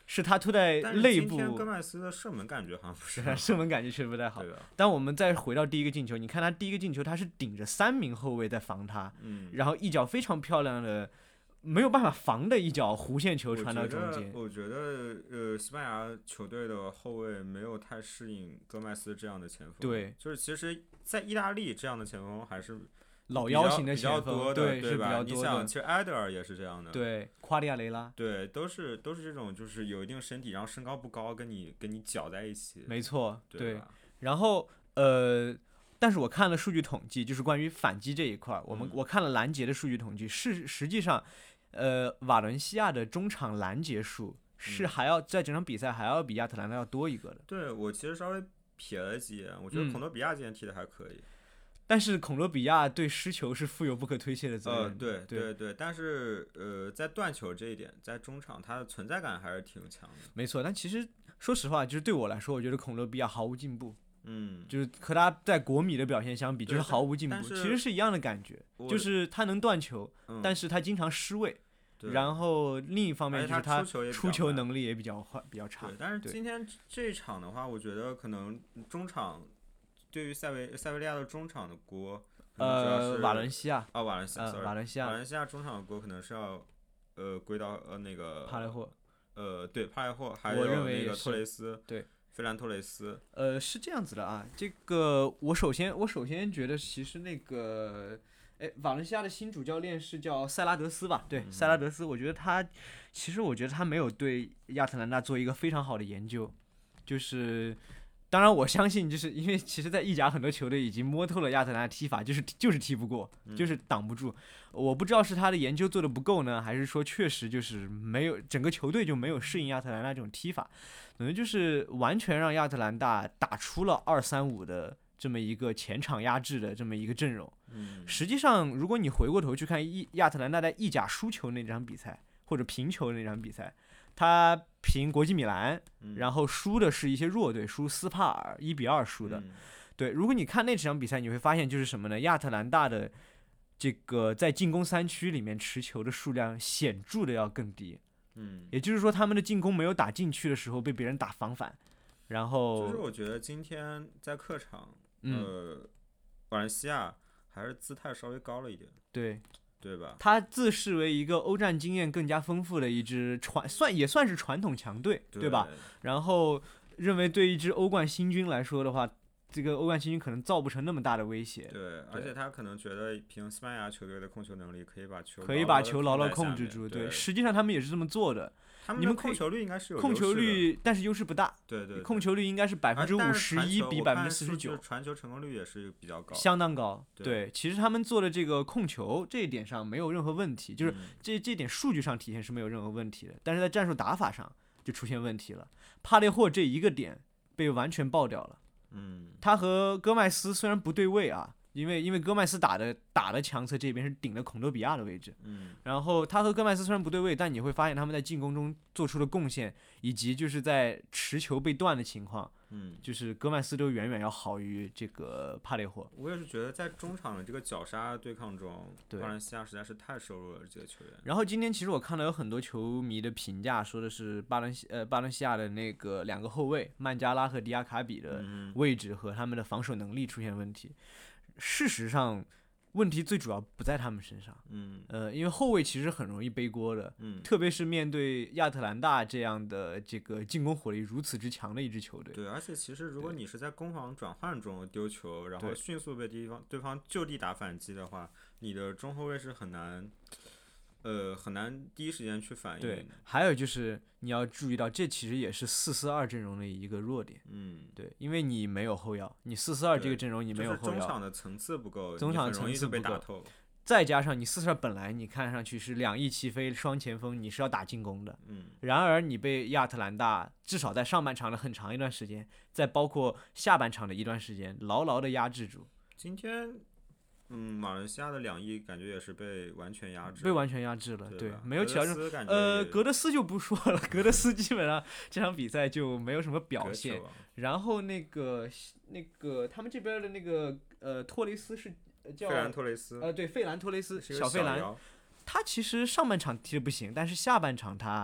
C: 是他突在
B: 但是
C: 内
B: 今天戈
C: 部，
B: 麦斯的射门感觉好像不是很好
C: 射门感觉确实不太好。
B: 对吧？
C: 但我们再回到第一个进球，你看他第一个进球，他是顶着三名后卫在防他，
B: 嗯，
C: 然后一脚非常漂亮的，没有办法防的一脚弧线球
B: 我
C: 传到
B: 觉得
C: 中间。
B: 我觉得呃，西班牙球队的后卫没有太适应戈麦斯这样的前锋。
C: 对，
B: 就是其实，在意大利这样的前锋还是
C: 老
B: 比较
C: 妖型的
B: 比较
C: 前锋，
B: 多的，
C: 对，
B: 对吧？
C: 是比较多
B: 你想，
C: 的。
B: 其实埃德尔也是这样的。
C: 对，夸利亚雷拉，
B: 对，都是都是这种，就是有一定身体，然后身高不高，跟你跟你搅在一起。
C: 没错，对。
B: 吧？
C: 然后呃，但是我看了数据统计，就是关于反击这一块儿，我们、
B: 嗯
C: 我看了拦截的数据统计，是实际上，呃，瓦伦西亚的中场拦截数是
B: 嗯
C: 还要、在整场比赛还要比亚特兰大要多一个的。
B: 对，我其实稍微瞥了几眼，我觉得
C: 嗯
B: 孔多比亚今天踢的还可以。
C: 但是孔多比亚对失球是负有不可推卸的责
B: 呃，
C: 任。
B: 对
C: 对
B: 对对，但是呃，在断球这一点，在中场他的存在感还是挺强的。
C: 没错。但其实说实话，就是对我来说，我觉得孔多比亚毫无进步，
B: 嗯，
C: 就是和他在国米的表现相比，
B: 对
C: 就是毫无进步。
B: 但是
C: 其实是一样的感觉，
B: 我
C: 就是他能断球，
B: 嗯
C: 但是他经常失位。
B: 对
C: 然后另一方面
B: 而且
C: 就是
B: 他出球也比
C: 出
B: 较慢
C: 球能力也比较坏，比较差
B: 对，。但是
C: 对
B: 今天这一场的话，我觉得可能中场对于塞维塞维利亚的中场的锅，可能主要
C: 呃，
B: 是
C: 瓦伦西亚，
B: 啊，瓦伦西亚
C: 呃，
B: ，sorry，
C: 瓦伦西亚，
B: 瓦伦西亚中场的锅可能是要呃归到呃那个
C: 帕雷霍，
B: 呃对帕雷霍，还
C: 我
B: 有那个
C: 认为也是
B: 托雷斯，
C: 对，
B: 费兰托雷斯，
C: 呃，是这样子的啊。这个我首先我首先觉得其实那个，哎，瓦伦西亚的新主教练是叫塞拉德斯吧？对，
B: 嗯
C: 塞拉德斯，我觉得他其实我觉得他没有对亚特兰大做一个非常好的研究，就是。当然，我相信，就是因为其实，在意甲很多球队已经摸透了亚特兰大踢法，就是就是踢不过，就是挡不住。我不知道是他的研究做的不够呢，还是说确实就是没有整个球队就没有适应亚特兰大这种踢法，可能就是完全让亚特兰大打出了二三五的这么一个前场压制的这么一个阵容。
B: 嗯，
C: 实际上，如果你回过头去看意亚特兰大在意甲输球那场比赛或者平球那场比赛，他平国际米兰，
B: 嗯
C: 然后输的是一些弱队，输斯帕尔一比二输的。
B: 嗯
C: 对，如果你看那场比赛，你会发现就是什么呢？亚特兰大的这个在进攻三区里面持球的数量显著的要更低，
B: 嗯，
C: 也就是说他们的进攻没有打进去的时候被别人打防反，然后
B: 就是我觉得今天在客场，
C: 嗯
B: 呃，瓦伦西亚还是姿态稍微高了一点，
C: 对。
B: 对吧？
C: 他自视为一个欧战经验更加丰富的一支传算也算是传统强队，
B: 对
C: 对吧？？然后认为对一支欧冠新军来说的话，这个欧冠新军可能造不成那么大的威胁，
B: 对，而且他可能觉得凭西班牙球队的控球能力，可以把球
C: 可以把
B: 地
C: 球牢牢
B: 在下面
C: 控制住。
B: 对，
C: 实际上他们也是这么做的。
B: 他们
C: 你们可以
B: 的控球率应该是有
C: 控球
B: 优势的，
C: 率，但是优势不大，
B: 对对，
C: 控球率应该是百
B: 百
C: 分之五十一比百分之四十九，
B: 传球成功率也是比较高，
C: 相当高。
B: 对
C: 对，其实他们做的这个控球这一点上没有任何问题，就是
B: 嗯
C: 这这点数据上体现是没有任何问题的，但是在战术打法上就出现问题了。帕列霍这一个点被完全爆掉了。
B: 嗯，
C: 他和戈麦斯虽然不对位啊，因为因为戈麦斯打的打的强侧这边是顶了孔多比亚的位置，
B: 嗯，
C: 然后他和戈麦斯虽然不对位，但你会发现他们在进攻中做出的贡献，以及就是在持球被断的情况，
B: 嗯，
C: 就是戈麦斯都远远要好于这个帕列霍。
B: 我也是觉得在中场的这个绞杀对抗中，
C: 对
B: 瓦伦西亚实在是太瘦弱了，这些球员。
C: 然后今天其实我看到有很多球迷的评价，说的是巴伦西呃巴伦西亚的那个两个后卫曼加拉和迪亚卡比的
B: 嗯
C: 位置和他们的防守能力出现问题。事实上，问题最主要不在他们身上。
B: 嗯
C: 呃，因为后卫其实很容易背锅的，
B: 嗯，
C: 特别是面对亚特兰大这样的这个进攻火力如此之强的一支球队。
B: 对，而且其实如果你是在攻防转换中丢球，然后
C: 对
B: 迅速被对方对方就地打反击的话，你的中后卫是很难，呃，很难第一时间去反应。
C: 对，还有就是你要注意到，这其实也是四四二阵容的一个弱点。
B: 嗯，
C: 对，因为你没有后腰，你四四二这个
B: 对
C: 阵容你没
B: 就是
C: 有后腰，
B: 中场的层次不够，
C: 中场
B: 你很容易就被
C: 层次不够
B: 打透。
C: 再加上你四四二本来你看上去是两翼齐飞双前锋，你是要打进攻的，
B: 嗯
C: 然而你被亚特兰大至少在上半场的很长一段时间，再包括下半场的一段时间，牢牢的压制住，
B: 今天，嗯，马来西亚的两翼感觉也是被完全压制，
C: 被完全压制了。对，
B: 对吧
C: 没有起到任何。
B: 格德斯感觉
C: 呃，
B: 也
C: 格德斯就不说了，格德斯基本上这场比赛就没有什么表
B: 隔
C: 现
B: 球。啊
C: 然后那个那个他们这边的那个呃托雷斯是呃叫
B: 费兰托雷斯，
C: 呃对费兰托雷斯
B: 是一个
C: 小费兰，
B: 摇
C: 他其实上半场踢的不行，但是下半场他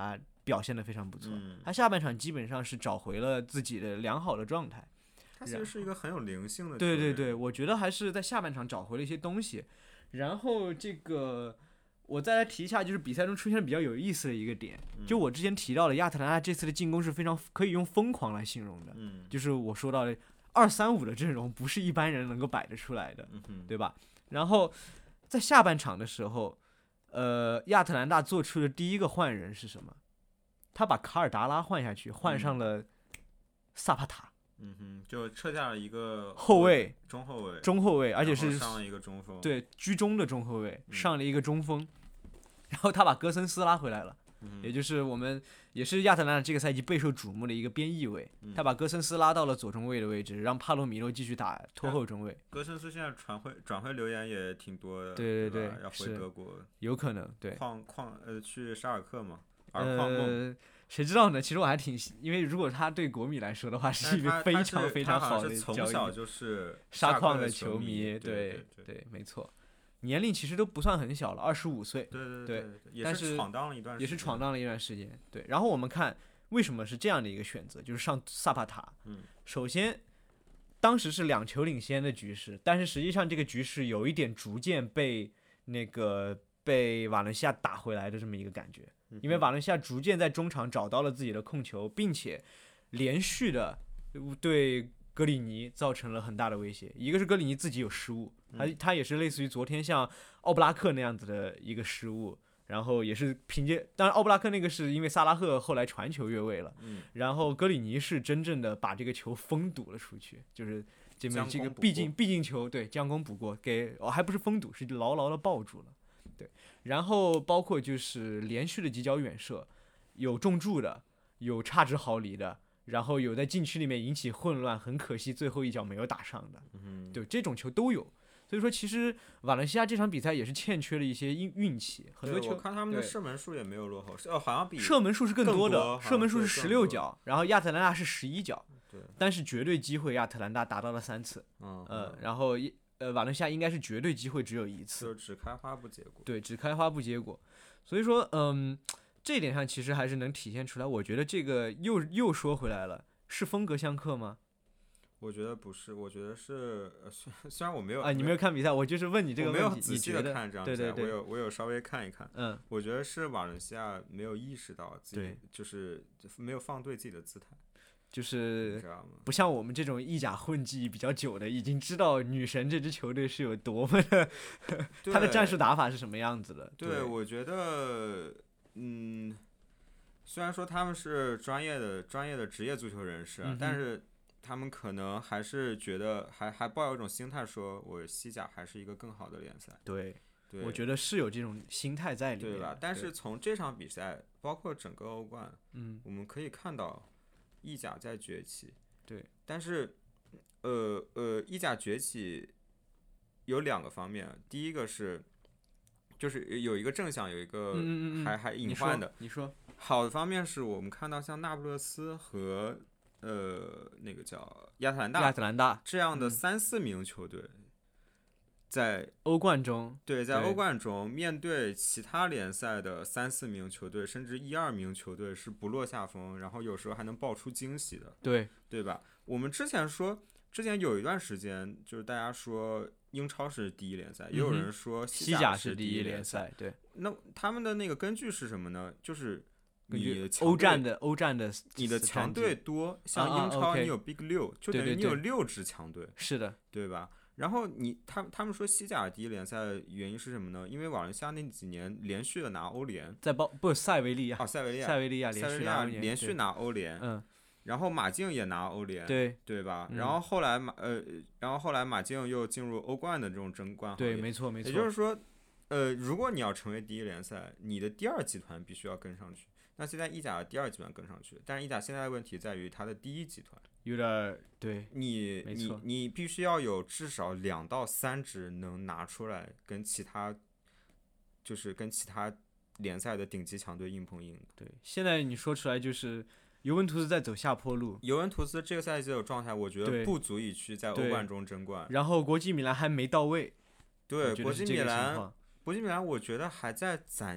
C: 表现得非常不错。
B: 嗯
C: 他下半场基本上是找回了自己的良好的状态。
B: 他其实是一个很有灵性的球
C: 对对
B: 员
C: 对，我觉得还是在下半场找回了一些东西。然后这个我再来提一下，就是比赛中出现的比较有意思的一个点，
B: 嗯
C: 就我之前提到的亚特兰大这次的进攻是非常可以用疯狂来形容的，
B: 嗯
C: 就是我说到的二三五的阵容不是一般人能够摆得出来的，
B: 嗯哼
C: 对吧？然后在下半场的时候，呃，亚特兰大做出的第一个换人是什么？他把卡尔达拉换下去，换上了萨帕塔。
B: 嗯哼，就撤下了一个
C: 后卫、
B: 中后卫、
C: 中后卫，而且是
B: 然后上了一个中锋。
C: 对居中的中后卫，
B: 嗯
C: 上了一个中锋，然后他把戈森斯拉回来了，
B: 嗯
C: 也就是我们也是亚特兰大这个赛季备受瞩目的一个边翼位，
B: 嗯
C: 他把戈森斯拉到了左中卫的位置，让帕洛米诺继续打拖后中卫，
B: 戈森斯现在转会转会留言也挺多的，
C: 对对对
B: 吧要回
C: 是
B: 德国，
C: 有可能对。
B: 矿矿呃去沙尔克嘛，尔矿梦。
C: 呃，谁知道呢？其实我还挺，因为如果他对国米来说的话，
B: 但
C: 是一个
B: 是他他
C: 非常
B: 是他
C: 非常好
B: 好像是从
C: 的交易。
B: 小就是
C: 沙矿
B: 的
C: 球
B: 迷，
C: 对
B: 对
C: 对，没错，年龄其实都不算很小了，二十五岁，
B: 对对
C: 对
B: 对，也
C: 但是
B: 闯荡了一段时间，
C: 也是闯荡了一段时间。对，然后我们看为什么是这样的一个选择，就是上萨帕塔。
B: 嗯，
C: 首先，当时是两球领先的局势，但是实际上这个局势有一点逐渐被那个被瓦伦西亚打回来的这么一个感觉。因为瓦伦西亚逐渐在中场找到了自己的控球，并且连续的对格里尼造成了很大的威胁。一个是格里尼自己有失误，他他也是类似于昨天像奥布拉克那样子的一个失误，然后也是凭借，当然奥布拉克那个是因为萨拉赫后来传球越位了，
B: 嗯，
C: 然后格里尼是真正的把这个球封堵了出去，就是这么这个
B: 将功补
C: 必进
B: 过
C: 必进球，对，将功补过，给哦还不是封堵，是牢牢的抱住了。对，然后包括就是连续的几脚远射，有中柱的，有差之毫厘的，然后有在禁区里面引起混乱，很可惜最后一脚没有打上的，
B: 嗯
C: 对，这种球都有。所以说，其实瓦伦西亚这场比赛也是欠缺了一运运运气，很多
B: 对，
C: 球
B: 我看他们的
C: 对
B: 射门数也没有落后，是哦，好像比
C: 射门数是更多的，
B: 更多
C: 射门数是十
B: 好像是更多
C: 六脚，然后亚特兰大是十一脚，
B: 对，
C: 但是绝对机会亚特兰大达到了三次，
B: 嗯
C: 呃，然后一呃瓦伦西亚应该是绝对机会只有一次，
B: 就只开花不结果。
C: 对，只开花不结果，所以说，嗯，这一点上其实还是能体现出来。我觉得这个又又说回来了，是风格相克吗？
B: 我觉得不是，我觉得是，呃虽虽然我没有
C: 啊，你没有看比赛，我就是问你这个
B: 我没有
C: 问题，
B: 仔细
C: 你觉得？
B: 的看这场比赛，
C: 对对对
B: 我有我有稍微看一看，
C: 嗯，
B: 我觉得是瓦伦西亚没有意识到自己
C: 对，
B: 就是没有放对自己的姿态，
C: 就
B: 你
C: 是
B: 知道吗？
C: 不像我们这种意甲混迹比较久的，已经知道女神这支球队是有多么的，她的战术打法是什么样子的。
B: 对，
C: 对，
B: 我觉得，嗯，虽然说他们是专业的专业的职业足球人士、啊
C: 嗯哼
B: 但是他们可能还是觉得还还抱有一种心态，说我西甲还是一个更好的联赛。
C: 对，
B: 对，
C: 我觉得是有这种心态在里面，
B: 对吧？但是从这场比赛，包括整个欧冠，
C: 嗯，
B: 我们可以看到意甲在崛起。
C: 对，
B: 但是，呃呃，意甲崛起有两个方面，第一个是，就是有一个正向，有一个
C: 嗯嗯嗯
B: 还还
C: 你说
B: 隐患的。
C: 你说，
B: 好的方面是我们看到像那不勒斯和呃那个叫亚特兰
C: 亚
B: 大
C: 特兰大
B: 这样的
C: 嗯
B: 三四名球队，在
C: 欧冠中，
B: 对在
C: 对
B: 欧冠中面对其他联赛的三四名球队，甚至一二名球队是不落下风，然后有时候还能爆出惊喜的，
C: 对，
B: 对吧？我们之前说，之前有一段时间就是大家说英超是第一联赛，也有
C: 嗯哼
B: 人说
C: 西
B: 甲
C: 是第
B: 一
C: 联
B: 赛。
C: 赛，对，
B: 那他们的那个根据是什么呢？就是
C: 根据
B: 你强队
C: 欧战的欧战的
B: 你的强
C: 战绩
B: 队多，像
C: 啊啊
B: 英超
C: OK
B: 你有 Big 六，就等于
C: 对对对
B: 你有六支强队，
C: 是的，
B: 对吧？然后你他他们说西甲第一联赛原因是什么呢？因为瓦伦西亚那几年连续的拿欧联，
C: 在包不塞维利亚，
B: 啊，塞维利亚，
C: 塞维利亚
B: 塞维利
C: 连续拿欧联
B: 亚连续
C: 对
B: 拿欧联，
C: 嗯，
B: 然后马竞也拿欧联，
C: 对
B: 对吧？
C: 嗯
B: 然后后来马呃，然后后来马竞又进入欧冠的这种争冠行
C: 对，
B: 列，
C: 没错没错，
B: 也就是说，呃，如果你要成为第一联赛，你的第二集团必须要跟上去。那现在意甲的第二集团跟上去，但是意甲现在的问题在于它的第一集团，
C: 有点儿对，
B: 你你
C: 没错
B: 你必须要有至少两到三支能拿出来跟其他，就是跟其他联赛的顶级强队硬碰硬的。
C: 对，现在你说出来就是尤文图斯在走下坡路，
B: 尤文图斯这个赛季的状态，我觉
C: 对
B: 得不足以去在欧
C: 对
B: 冠中争冠。
C: 然后国际米兰还没到位，
B: 对，
C: 我觉
B: 国
C: 得是这个情
B: 际米兰，
C: 况
B: 国际米兰，我觉得还在攒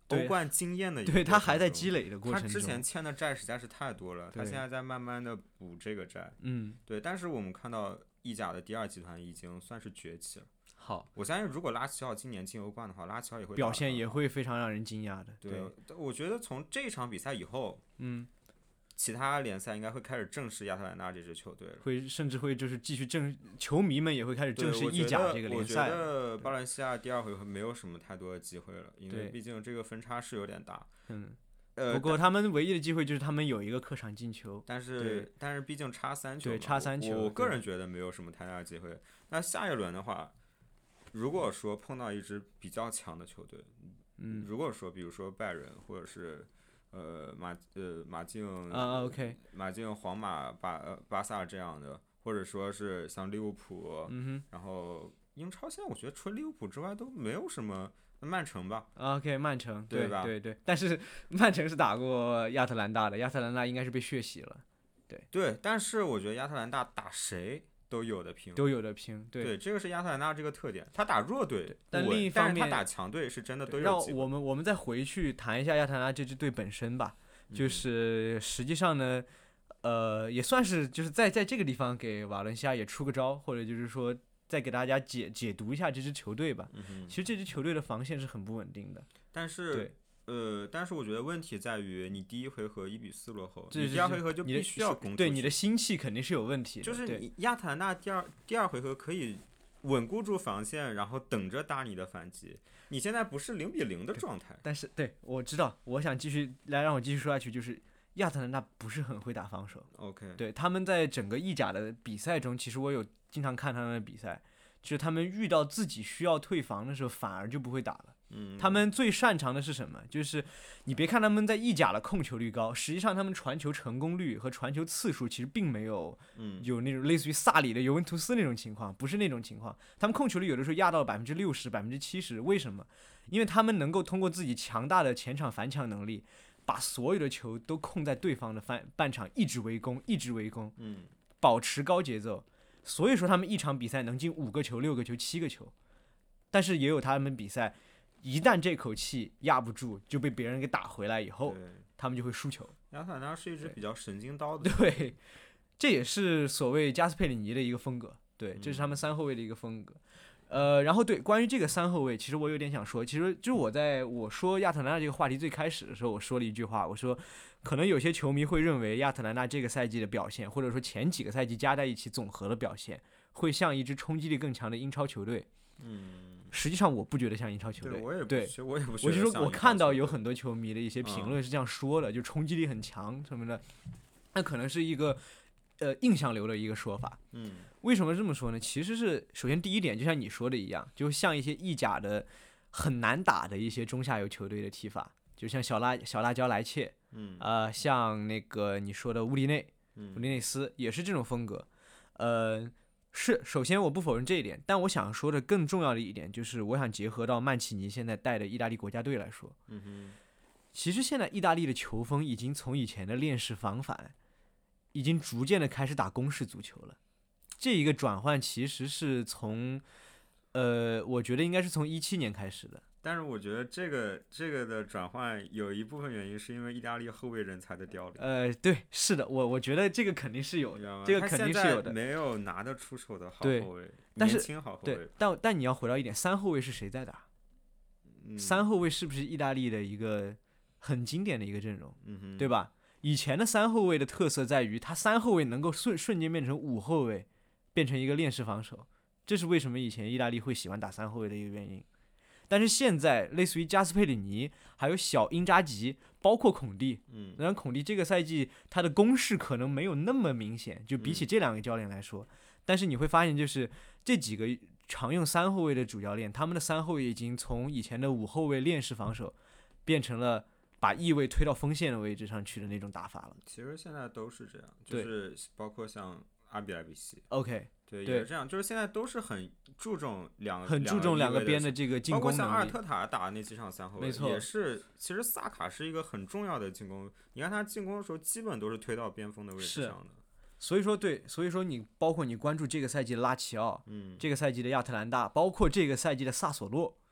C: 对
B: 欧冠经验的一个
C: 对他还在
B: 过程中
C: 积累的过程中。
B: 他之前欠的债实在是太多了，他
C: 对
B: 现在在慢慢的补这个债。
C: 嗯，
B: 对，但是我们看到意甲的第二集团已经算是崛起了。
C: 好，
B: 我相信如果拉齐奥今年进欧冠的话，拉齐奥也会
C: 表现也
B: 打得很好。
C: 会非常让人惊讶的。
B: 对，我觉得从这场比赛以后，
C: 嗯，
B: 其他联赛应该会开始正视亚特兰大这支球队了。
C: 会甚至会就是继续正，球迷们也会开始正视
B: 对我觉
C: 意甲
B: 得
C: 这个联赛。
B: 我觉得巴伦西亚第二回合没有什么太多的机会了，因为
C: 对
B: 毕竟这个分差是有点大。
C: 嗯，
B: 呃，
C: 不过他们唯一的机会就是他们有一个客场进球。
B: 但是但是毕竟差三球嘛，
C: 对差三球
B: 我我个
C: 对
B: 人觉得没有什么太大的机会。那下一轮的话，如果说碰到一支比较强的球队，
C: 嗯，
B: 如果说比如说拜仁或者是呃马呃马竞
C: 啊，OK，
B: 马竞、皇马、巴呃巴萨这样的，或者说是像利物浦，
C: 嗯
B: 然后英超现在我觉得除了利物浦之外都没有什么。曼城吧
C: 哼，OK，曼城，对
B: 对吧
C: 对对，但是曼城是打过亚特兰大的，亚特兰大应该是被血洗了，
B: 对，但是我觉得亚特兰大打谁都有的拼。
C: 都有的拼。对，
B: 对，这个是亚特兰大这个特点，他打弱队
C: 但
B: 不稳但
C: 另一方面
B: 是他打强队是真的都
C: 让
B: 有机会。
C: 我们我们再回去谈一下亚特兰大这支队本身吧，就
B: 嗯
C: 是实际上呢，呃，也算是就是在在这个地方给瓦伦西亚也出个招，或者就是说再给大家解解读一下这支球队吧。
B: 嗯哼
C: 其实这支球队的防线是很不稳定的。
B: 但是
C: 对，
B: 呃，但是我觉得问题在于你第一回合一比四落后，
C: 这是
B: 你第二回合就
C: 你的
B: 必须要攻出
C: 对你
B: 去
C: 的心气肯定是有问题的。
B: 就是
C: 对
B: 你亚特兰大第二第二回合可以稳固住防线，然后等着打你的反击。你现在不是零比零的状态。
C: 但是对我知道，我想继续来让我继续说下去，就是亚特兰大不是很会打防守。
B: OK，
C: 对，他们在整个意甲的比赛中，其实我有经常看他们的比赛，就是他们遇到自己需要退防的时候，反而就不会打了。
B: 嗯，
C: 他们最擅长的是什么？就是你别看他们在意甲的控球率高，实际上他们传球成功率和传球次数其实并没有
B: 嗯
C: 有那种类似于萨里的尤文图斯那种情况，不是那种情况。他们控球率有的时候压到百分之六十、百分之七十，为什么？因为他们能够通过自己强大的前场反抢能力，把所有的球都控在对方的半半场，一直围攻，一直围攻，
B: 嗯
C: 保持高节奏。所以说他们一场比赛能进五个球、六个球、七个球，但是也有他们比赛，一旦这口气压不住，就被别人给打回来以后，
B: 对，
C: 他们就会输球。
B: 亚特兰大是一支
C: 对
B: 比较神经刀的。
C: 对，这也是所谓加斯佩里尼的一个风格。对，这是他
B: 嗯
C: 们三后卫的一个风格。呃，然后对，关于这个三后卫，其实我有点想说，其实就是我在我说亚特兰大这个话题最开始的时候，我说了一句话，我说可能有些球迷会认为亚特兰大这个赛季的表现，或者说前几个赛季加在一起总和的表现，会像一支冲击力更强的英超球队。
B: 嗯，
C: 实际上我不觉得像英超球队，
B: 对我也不
C: 对
B: 觉我也不觉
C: 我就说，
B: 得像英超
C: 我看到
B: 球队
C: 有很多球迷的一些评
B: 嗯
C: 论是这样说的，就冲击力很强什么的，那可能是一个呃印象流的一个说法。
B: 嗯
C: 为什么这么说呢？其实是首先第一点，就像你说的一样，就像一些意甲的很难打的一些中下游球队的踢法，就像小辣小辣椒莱切，
B: 嗯
C: 呃，像那个你说的乌迪内，乌
B: 嗯
C: 迪内斯也是这种风格。呃，是，首先我不否认这一点，但我想说的更重要的一点就是，我想结合到曼奇尼现在带的意大利国家队来说，
B: 嗯哼
C: 其实现在意大利的球风已经从以前的链式防反，已经逐渐的开始打攻势足球了。这一个转换其实是从，呃，我觉得应该是从一七年开始的。
B: 但是我觉得这个这个的转换有一部分原因是因为意大利后卫人才的凋零，
C: 呃，对，是的，我我觉得这个肯定是有的，
B: 你知道吗？
C: 这个肯
B: 他现在
C: 定是有的。
B: 没有拿得出手的好
C: 对
B: 后卫，
C: 但是
B: 年轻好后
C: 对
B: 卫，，
C: 但但你要回到一点，三后卫是谁在打？
B: 嗯
C: 三后卫是不是意大利的一个很经典的一个阵容，
B: 嗯哼，
C: 对吧？以前的三后卫的特色在于，他三后卫能够瞬瞬间变成五后卫，变成一个链式防守，这是为什么以前意大利会喜欢打三后卫的一个原因。但是现在，类似于加斯佩里尼，还有小因扎吉，包括孔蒂，
B: 嗯
C: 当然孔蒂这个赛季他的攻势可能没有那么明显，就比起
B: 嗯
C: 这两个教练来说，但是你会发现，就是这几个常用三后卫的主教练，他们的三后卫已经从以前的五后卫链式防守，变成了把翼位推到锋线的位置上去的那种打法了。
B: 其实现在都是这样，就
C: 对
B: 是包括像阿比莱比锡，
C: OK，
B: 对，
C: 对
B: 也是这样，就是现在都是很注重两
C: 很注重两个边的
B: 的
C: 这个进
B: 包括
C: 攻能力。
B: 像阿尔特塔打的那几场三后卫，
C: 没错
B: 也是，其实萨卡是一个很重要的进攻，你看他进攻的时候基本都是推到边锋的位置
C: 是
B: 上的，
C: 所以说，对，所以说你包括你关注这个赛季的拉齐奥，
B: 嗯
C: 这个赛季的亚特兰大，包括这个赛季的萨索洛，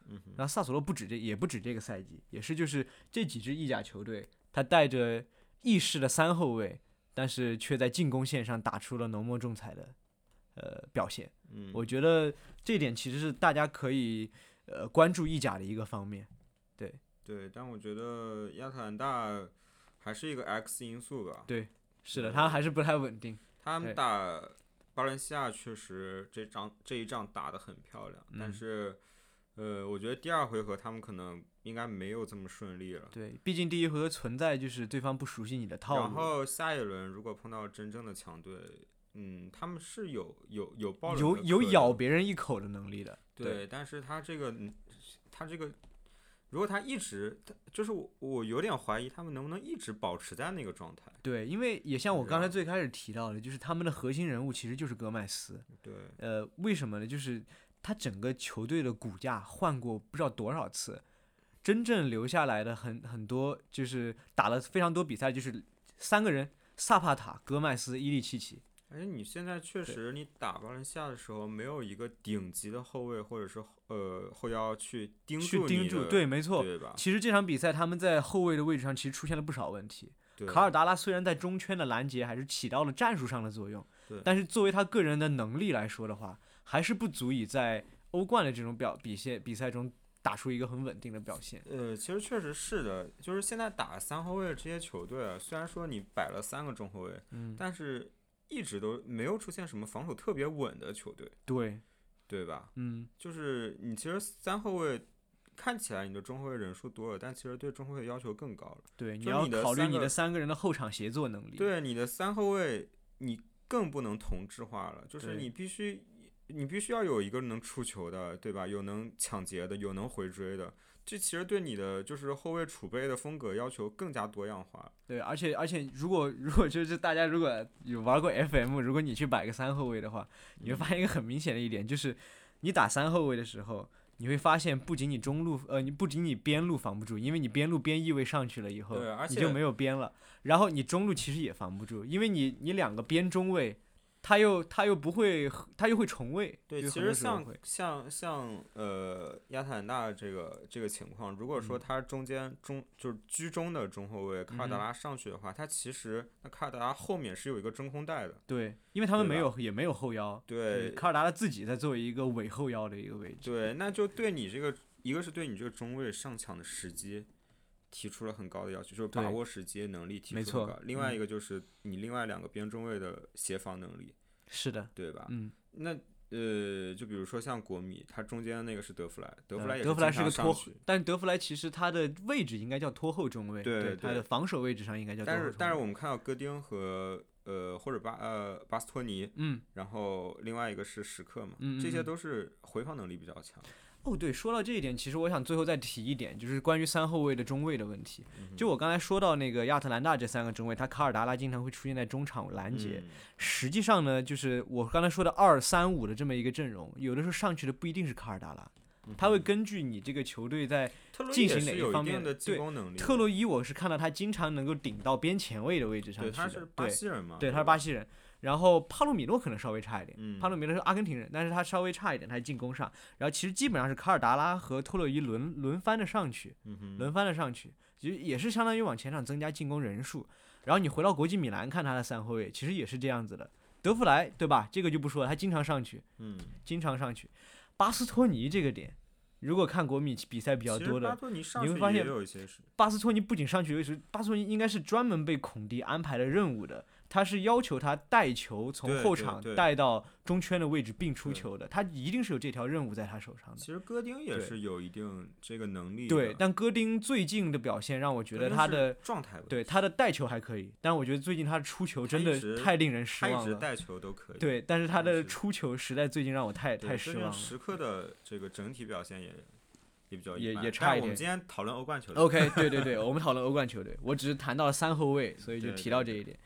B: 嗯哼，
C: 然后萨索洛不止这也不止这个赛季，也是就是这几支意甲球队，他带着意式的三后卫，但是却在进攻线上打出了浓墨重彩的呃表现。
B: 嗯，
C: 我觉得这点其实是大家可以呃关注意甲的一个方面。对
B: 对，但我觉得亚特兰大还是一个 X 因素吧。
C: 对，是的，他还是不太稳定。
B: 他们
C: 对
B: 打巴伦西亚确实这仗这一仗打得很漂亮，
C: 嗯
B: 但是呃，我觉得第二回合他们可能应该没有这么顺利了。
C: 对，毕竟第一回合存在就是对方不熟悉你的套路。
B: 然后下一轮如果碰到真正的强队，嗯，他们是有有有爆冷的
C: 有有
B: 可能
C: 咬别人一口的能力的。
B: 对，
C: 对
B: 但是他这个嗯他这个。如果他一直，就是我，我有点怀疑他们能不能一直保持在那个状态。
C: 对，因为也像我刚才
B: 是啊
C: 最开始提到的，就是他们的核心人物其实就是戈麦斯。
B: 对，
C: 呃，为什么呢？就是他整个球队的骨架换过不知道多少次，真正留下来的很很多，就是打了非常多比赛，就是三个人：萨帕塔、戈麦斯、伊利契奇。
B: 而且你现在确实，你打巴伦西亚的时候，没有一个顶级的后卫或者是呃后腰去盯
C: 去
B: 住你的，
C: 盯住，对，没错。
B: 对吧？
C: 其实这场比赛他们在后卫的位置上其实出现了不少问题。
B: 对，
C: 卡尔达拉虽然在中圈的拦截还是起到了战术上的作用
B: 对，
C: 但是作为他个人的能力来说的话，还是不足以在欧冠的这种表比赛比赛中打出一个很稳定的表现。
B: 呃，其实确实是的，就是现在打三后卫的这些球队啊，虽然说你摆了三个中后卫，
C: 嗯，
B: 但是一直都没有出现什么防守特别稳的球队，
C: 对，
B: 对吧？
C: 嗯，
B: 就是你其实三后卫看起来你的中后卫人数多了，但其实对中后卫要求更高了。
C: 对，你
B: 就
C: 要
B: 你的三个
C: 考虑你的三个人的后场协作能力。
B: 对，你的三后卫你更不能同质化了，就是
C: 对
B: 你必须你必须要有一个能出球的，对吧？有能抢截的，有能回追的。这其实对你的就是后卫储备的风格要求更加多样化。
C: 对，而且而且如果如果就是大家如果有玩过 F M， 如果你去摆个三后卫的话，你会发现一个很明显的一点，就是你打三后卫的时候，你会发现不仅你中路呃你不仅你边路防不住，因为你边路边翼位上去了以后
B: 对，而且
C: 你就没有边了，然后你中路其实也防不住，因为你你两个边中卫。他又他又不会，他又会重位。
B: 对，
C: 就
B: 其实像
C: 很多时候会
B: 像像呃亚特兰大这个这个情况，如果说
C: 嗯
B: 他中间中就是居中的中后卫卡尔达拉上去的话，他其实那卡尔达拉后面是有一个真空带的。
C: 对，因为他们
B: 对吧
C: 没有也没有后腰，
B: 对
C: 卡尔达拉自己在作为一个伪后腰的一个位置。
B: 对，那就对你这个一个是对你这个中卫上抢的时机提出了很高的要求，就是把
C: 对
B: 握时机的能力提
C: 没错
B: 出很高。另外一
C: 嗯
B: 个就是你另外两个边中卫的协防能力，
C: 是的，
B: 对吧？
C: 嗯，
B: 那呃，就比如说像国米，他中间那个是德弗莱，德弗
C: 呃
B: 莱也
C: 德弗莱
B: 经
C: 是个拖
B: 常上去，
C: 但德弗莱其实他的位置应该叫拖后中卫，
B: 对对
C: 他的防守位置上应该叫拖
B: 但是
C: 后中卫。
B: 但是我们看到戈丁和呃或者巴呃巴斯托尼，
C: 嗯，
B: 然后另外一个是时刻嘛，
C: 嗯嗯嗯
B: 这些都是回防能力比较强。
C: 哦，对，说到这一点，其实我想最后再提一点，就是关于三后卫的中卫的问题。
B: 嗯
C: 就我刚才说到那个亚特兰大这三个中卫，他卡尔达拉经常会出现在中场拦截。
B: 嗯
C: 实际上呢，就是我刚才说的二三五的这么一个阵容，有的时候上去的不一定是卡尔达拉，他会根据你这个球队在
B: 特洛伊
C: 进行哪
B: 也是有
C: 一方面
B: 一定的进
C: 对
B: 攻能力的。
C: 特洛伊，我是看到他经常能够顶到边前卫的位置上
B: 对，
C: 去的。
B: 他是巴西人嘛？
C: 对，他是
B: 吧
C: 巴西人。然后帕洛米诺可能稍微差一点，
B: 嗯
C: 帕洛米诺是阿根廷人，但是他稍微差一点，他在进攻上。然后其实基本上是卡尔达拉和特洛伊轮轮番的上去，
B: 嗯哼，
C: 轮番的上去，其实也是相当于往前场增加进攻人数。然后你回到国际米兰看他的三后卫，其实也是这样子的。德弗莱对吧？这个就不说了，他经常上去，
B: 嗯，
C: 经常上去。巴斯托尼这个点，如果看国米比赛比较
B: 其实
C: 多的，
B: 巴托尼上去也
C: 你会发现
B: 有一些是，
C: 巴斯托尼不仅上去有时，巴斯托尼应该是专门被孔蒂安排了任务的，他是要求他带球从
B: 对对
C: 后场
B: 对
C: 带到中圈的位置并出
B: 对
C: 球的，他一定是有这条任务在他手上的。
B: 其实戈丁也
C: 对
B: 是有一定这个能力的。
C: 对，但戈丁最近的表现让我觉
B: 戈丁是
C: 得他的
B: 状态问题，
C: 对他的带球还可以，但我觉得最近他的出球真的
B: 他一直
C: 太令人失
B: 他一
C: 望了。
B: 直带球都可以。
C: 对，但是他
B: 但是
C: 的出球实在最近让我太
B: 对，
C: 太失望了。
B: 最近时刻的这个整体表现也也比较
C: 也
B: 一般
C: 也差一点
B: 但我们今天讨论欧冠球队
C: OK，对对对，我们讨论欧冠球队，我只是谈到了三后卫，所以就
B: 对对对
C: 提到这一点。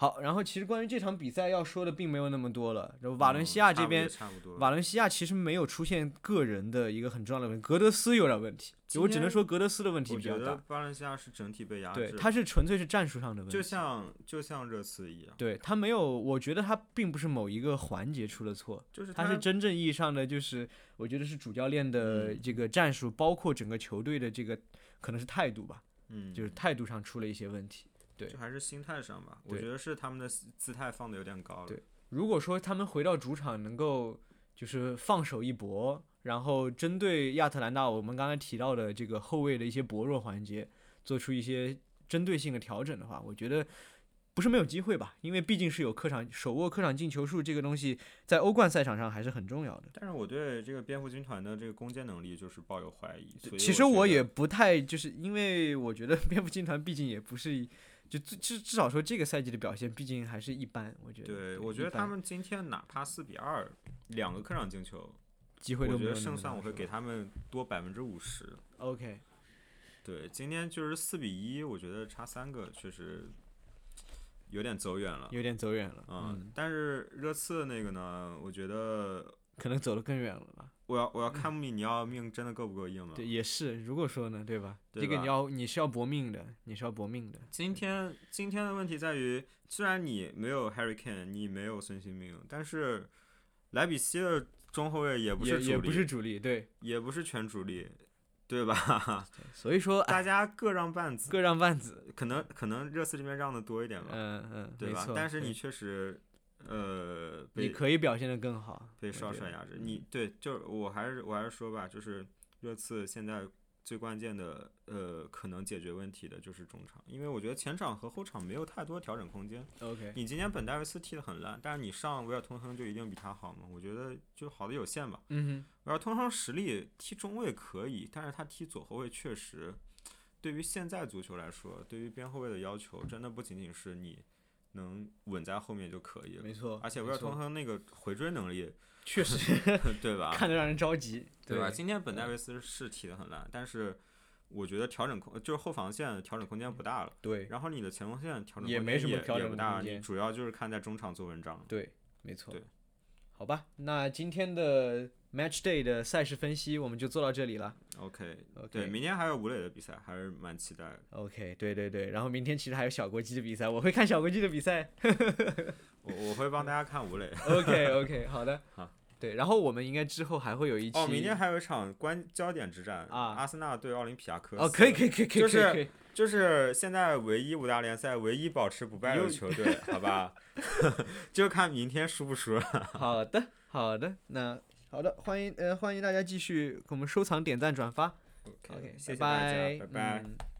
C: 好，然后其实关于这场比赛要说的并没有那么多了。然后瓦伦西亚这边，
B: 嗯、差不多也差不多
C: 瓦伦西亚其实没有出现个人的一个很重要的问题，格德斯有点问题，我只能说格德斯的问题比较大。
B: 瓦伦西亚是整体被压制，
C: 对，他是纯粹是战术上的问题，
B: 就像就像热刺一样。
C: 对他没有，我觉得他并不是某一个环节出了错，
B: 就是
C: 他是真正意义上的，就是我觉得是主教练的这个战术，嗯、包括整个球队的这个可能是态度吧，
B: 嗯，
C: 就是态度上出了一些问题。对，
B: 就还是心态上吧，我觉得是他们的姿态放的有点高了。
C: 对，如果说他们回到主场能够就是放手一搏，然后针对亚特兰大我们刚才提到的这个后卫的一些薄弱环节，做出一些针对性的调整的话，我觉得不是没有机会吧，因为毕竟是有客场手握客场进球数这个东西，在欧冠赛场上还是很重要的。
B: 但是我对这个蝙蝠军团的这个攻坚能力就是抱有怀疑。所以
C: 其实我也不太，就是因为我觉得蝙蝠军团毕竟也不是。就至至少说这个赛季的表现，毕竟还是一般，我觉得。
B: 对，
C: 对
B: 我觉得他们今天哪怕四比二，两个客场进球，
C: 机会都没有，
B: 我觉得胜算我会给他们多百分之五十。
C: OK。
B: 对，今天就是四比一，我觉得差三个确实有点走远了，
C: 有点走远了。
B: 嗯，
C: 嗯
B: 但是热刺那个呢，我觉得
C: 可能走得更远了吧。
B: 我要我要看你要命真的够不够硬了。
C: 对，也是。如果说呢，对吧？
B: 对吧
C: 这个你要你是要搏命的，你是要搏命的。
B: 今天今天的问题在于，虽然你没有 Harry Kane， 你没有孙兴民，但是莱比锡的中后卫也不是主力，
C: 也也不是主力，对，
B: 也不是全主力，对吧？
C: 所以说
B: 大家各让半子，
C: 各让半子，
B: 可能可能热刺这边让的多一点吧，
C: 嗯嗯，
B: 对吧？
C: 没错。
B: 但是你确实。呃，
C: 你可以表现得更好，
B: 被稍稍压制。你对，就是我还是我还是说吧，就是热刺现在最关键的呃，可能解决问题的就是中场，因为我觉得前场和后场没有太多调整空间。
C: OK，
B: 你今天本戴维斯踢得很烂，但是你上维尔通亨就一定比他好吗？我觉得就好的有限吧。
C: 嗯哼，
B: 维尔通亨实力踢中卫可以，但是他踢左后卫确实，对于现在足球来说，对于边后卫的要求真的不仅仅是你。能稳在后面就可以了，
C: 没错。
B: 而且维尔通亨那个回追能力，
C: 确实，
B: 对吧？
C: 看着让人着急，
B: 对吧？今天本戴维斯是踢得很烂，但是我觉得调整空就是后防线调整空间不大了。
C: 对。
B: 然后你的前锋线调整空间
C: 也没什么调整
B: 不大，你主要就是看在中场做文章。
C: 对，没错。
B: 对。
C: 好吧，那今天的 Match Day 的赛事分析我们就做到这里了。
B: OK，,
C: okay
B: 对，明天还有吴磊的比赛，还是蛮期待的。
C: OK， 对对对，然后明天其实还有小国际的比赛，我会看小国际的比赛。
B: 我我会帮大家看吴磊。
C: OK OK， 好的。
B: 好。
C: 对，然后我们应该之后还会有一期。
B: 哦，明天还有一场关焦点之战
C: 啊，
B: 阿森纳对奥林匹亚科斯。
C: 哦，可以可以可以可以，
B: 就是就是现在唯一五大联赛唯一保持不败的球队，好吧？就看明天输不输了。
C: 好的好的，那。好的，欢迎呃欢迎大家继续给我们收藏、点赞、转发。
B: OK，
C: okay
B: 谢谢大家，拜拜。
C: 嗯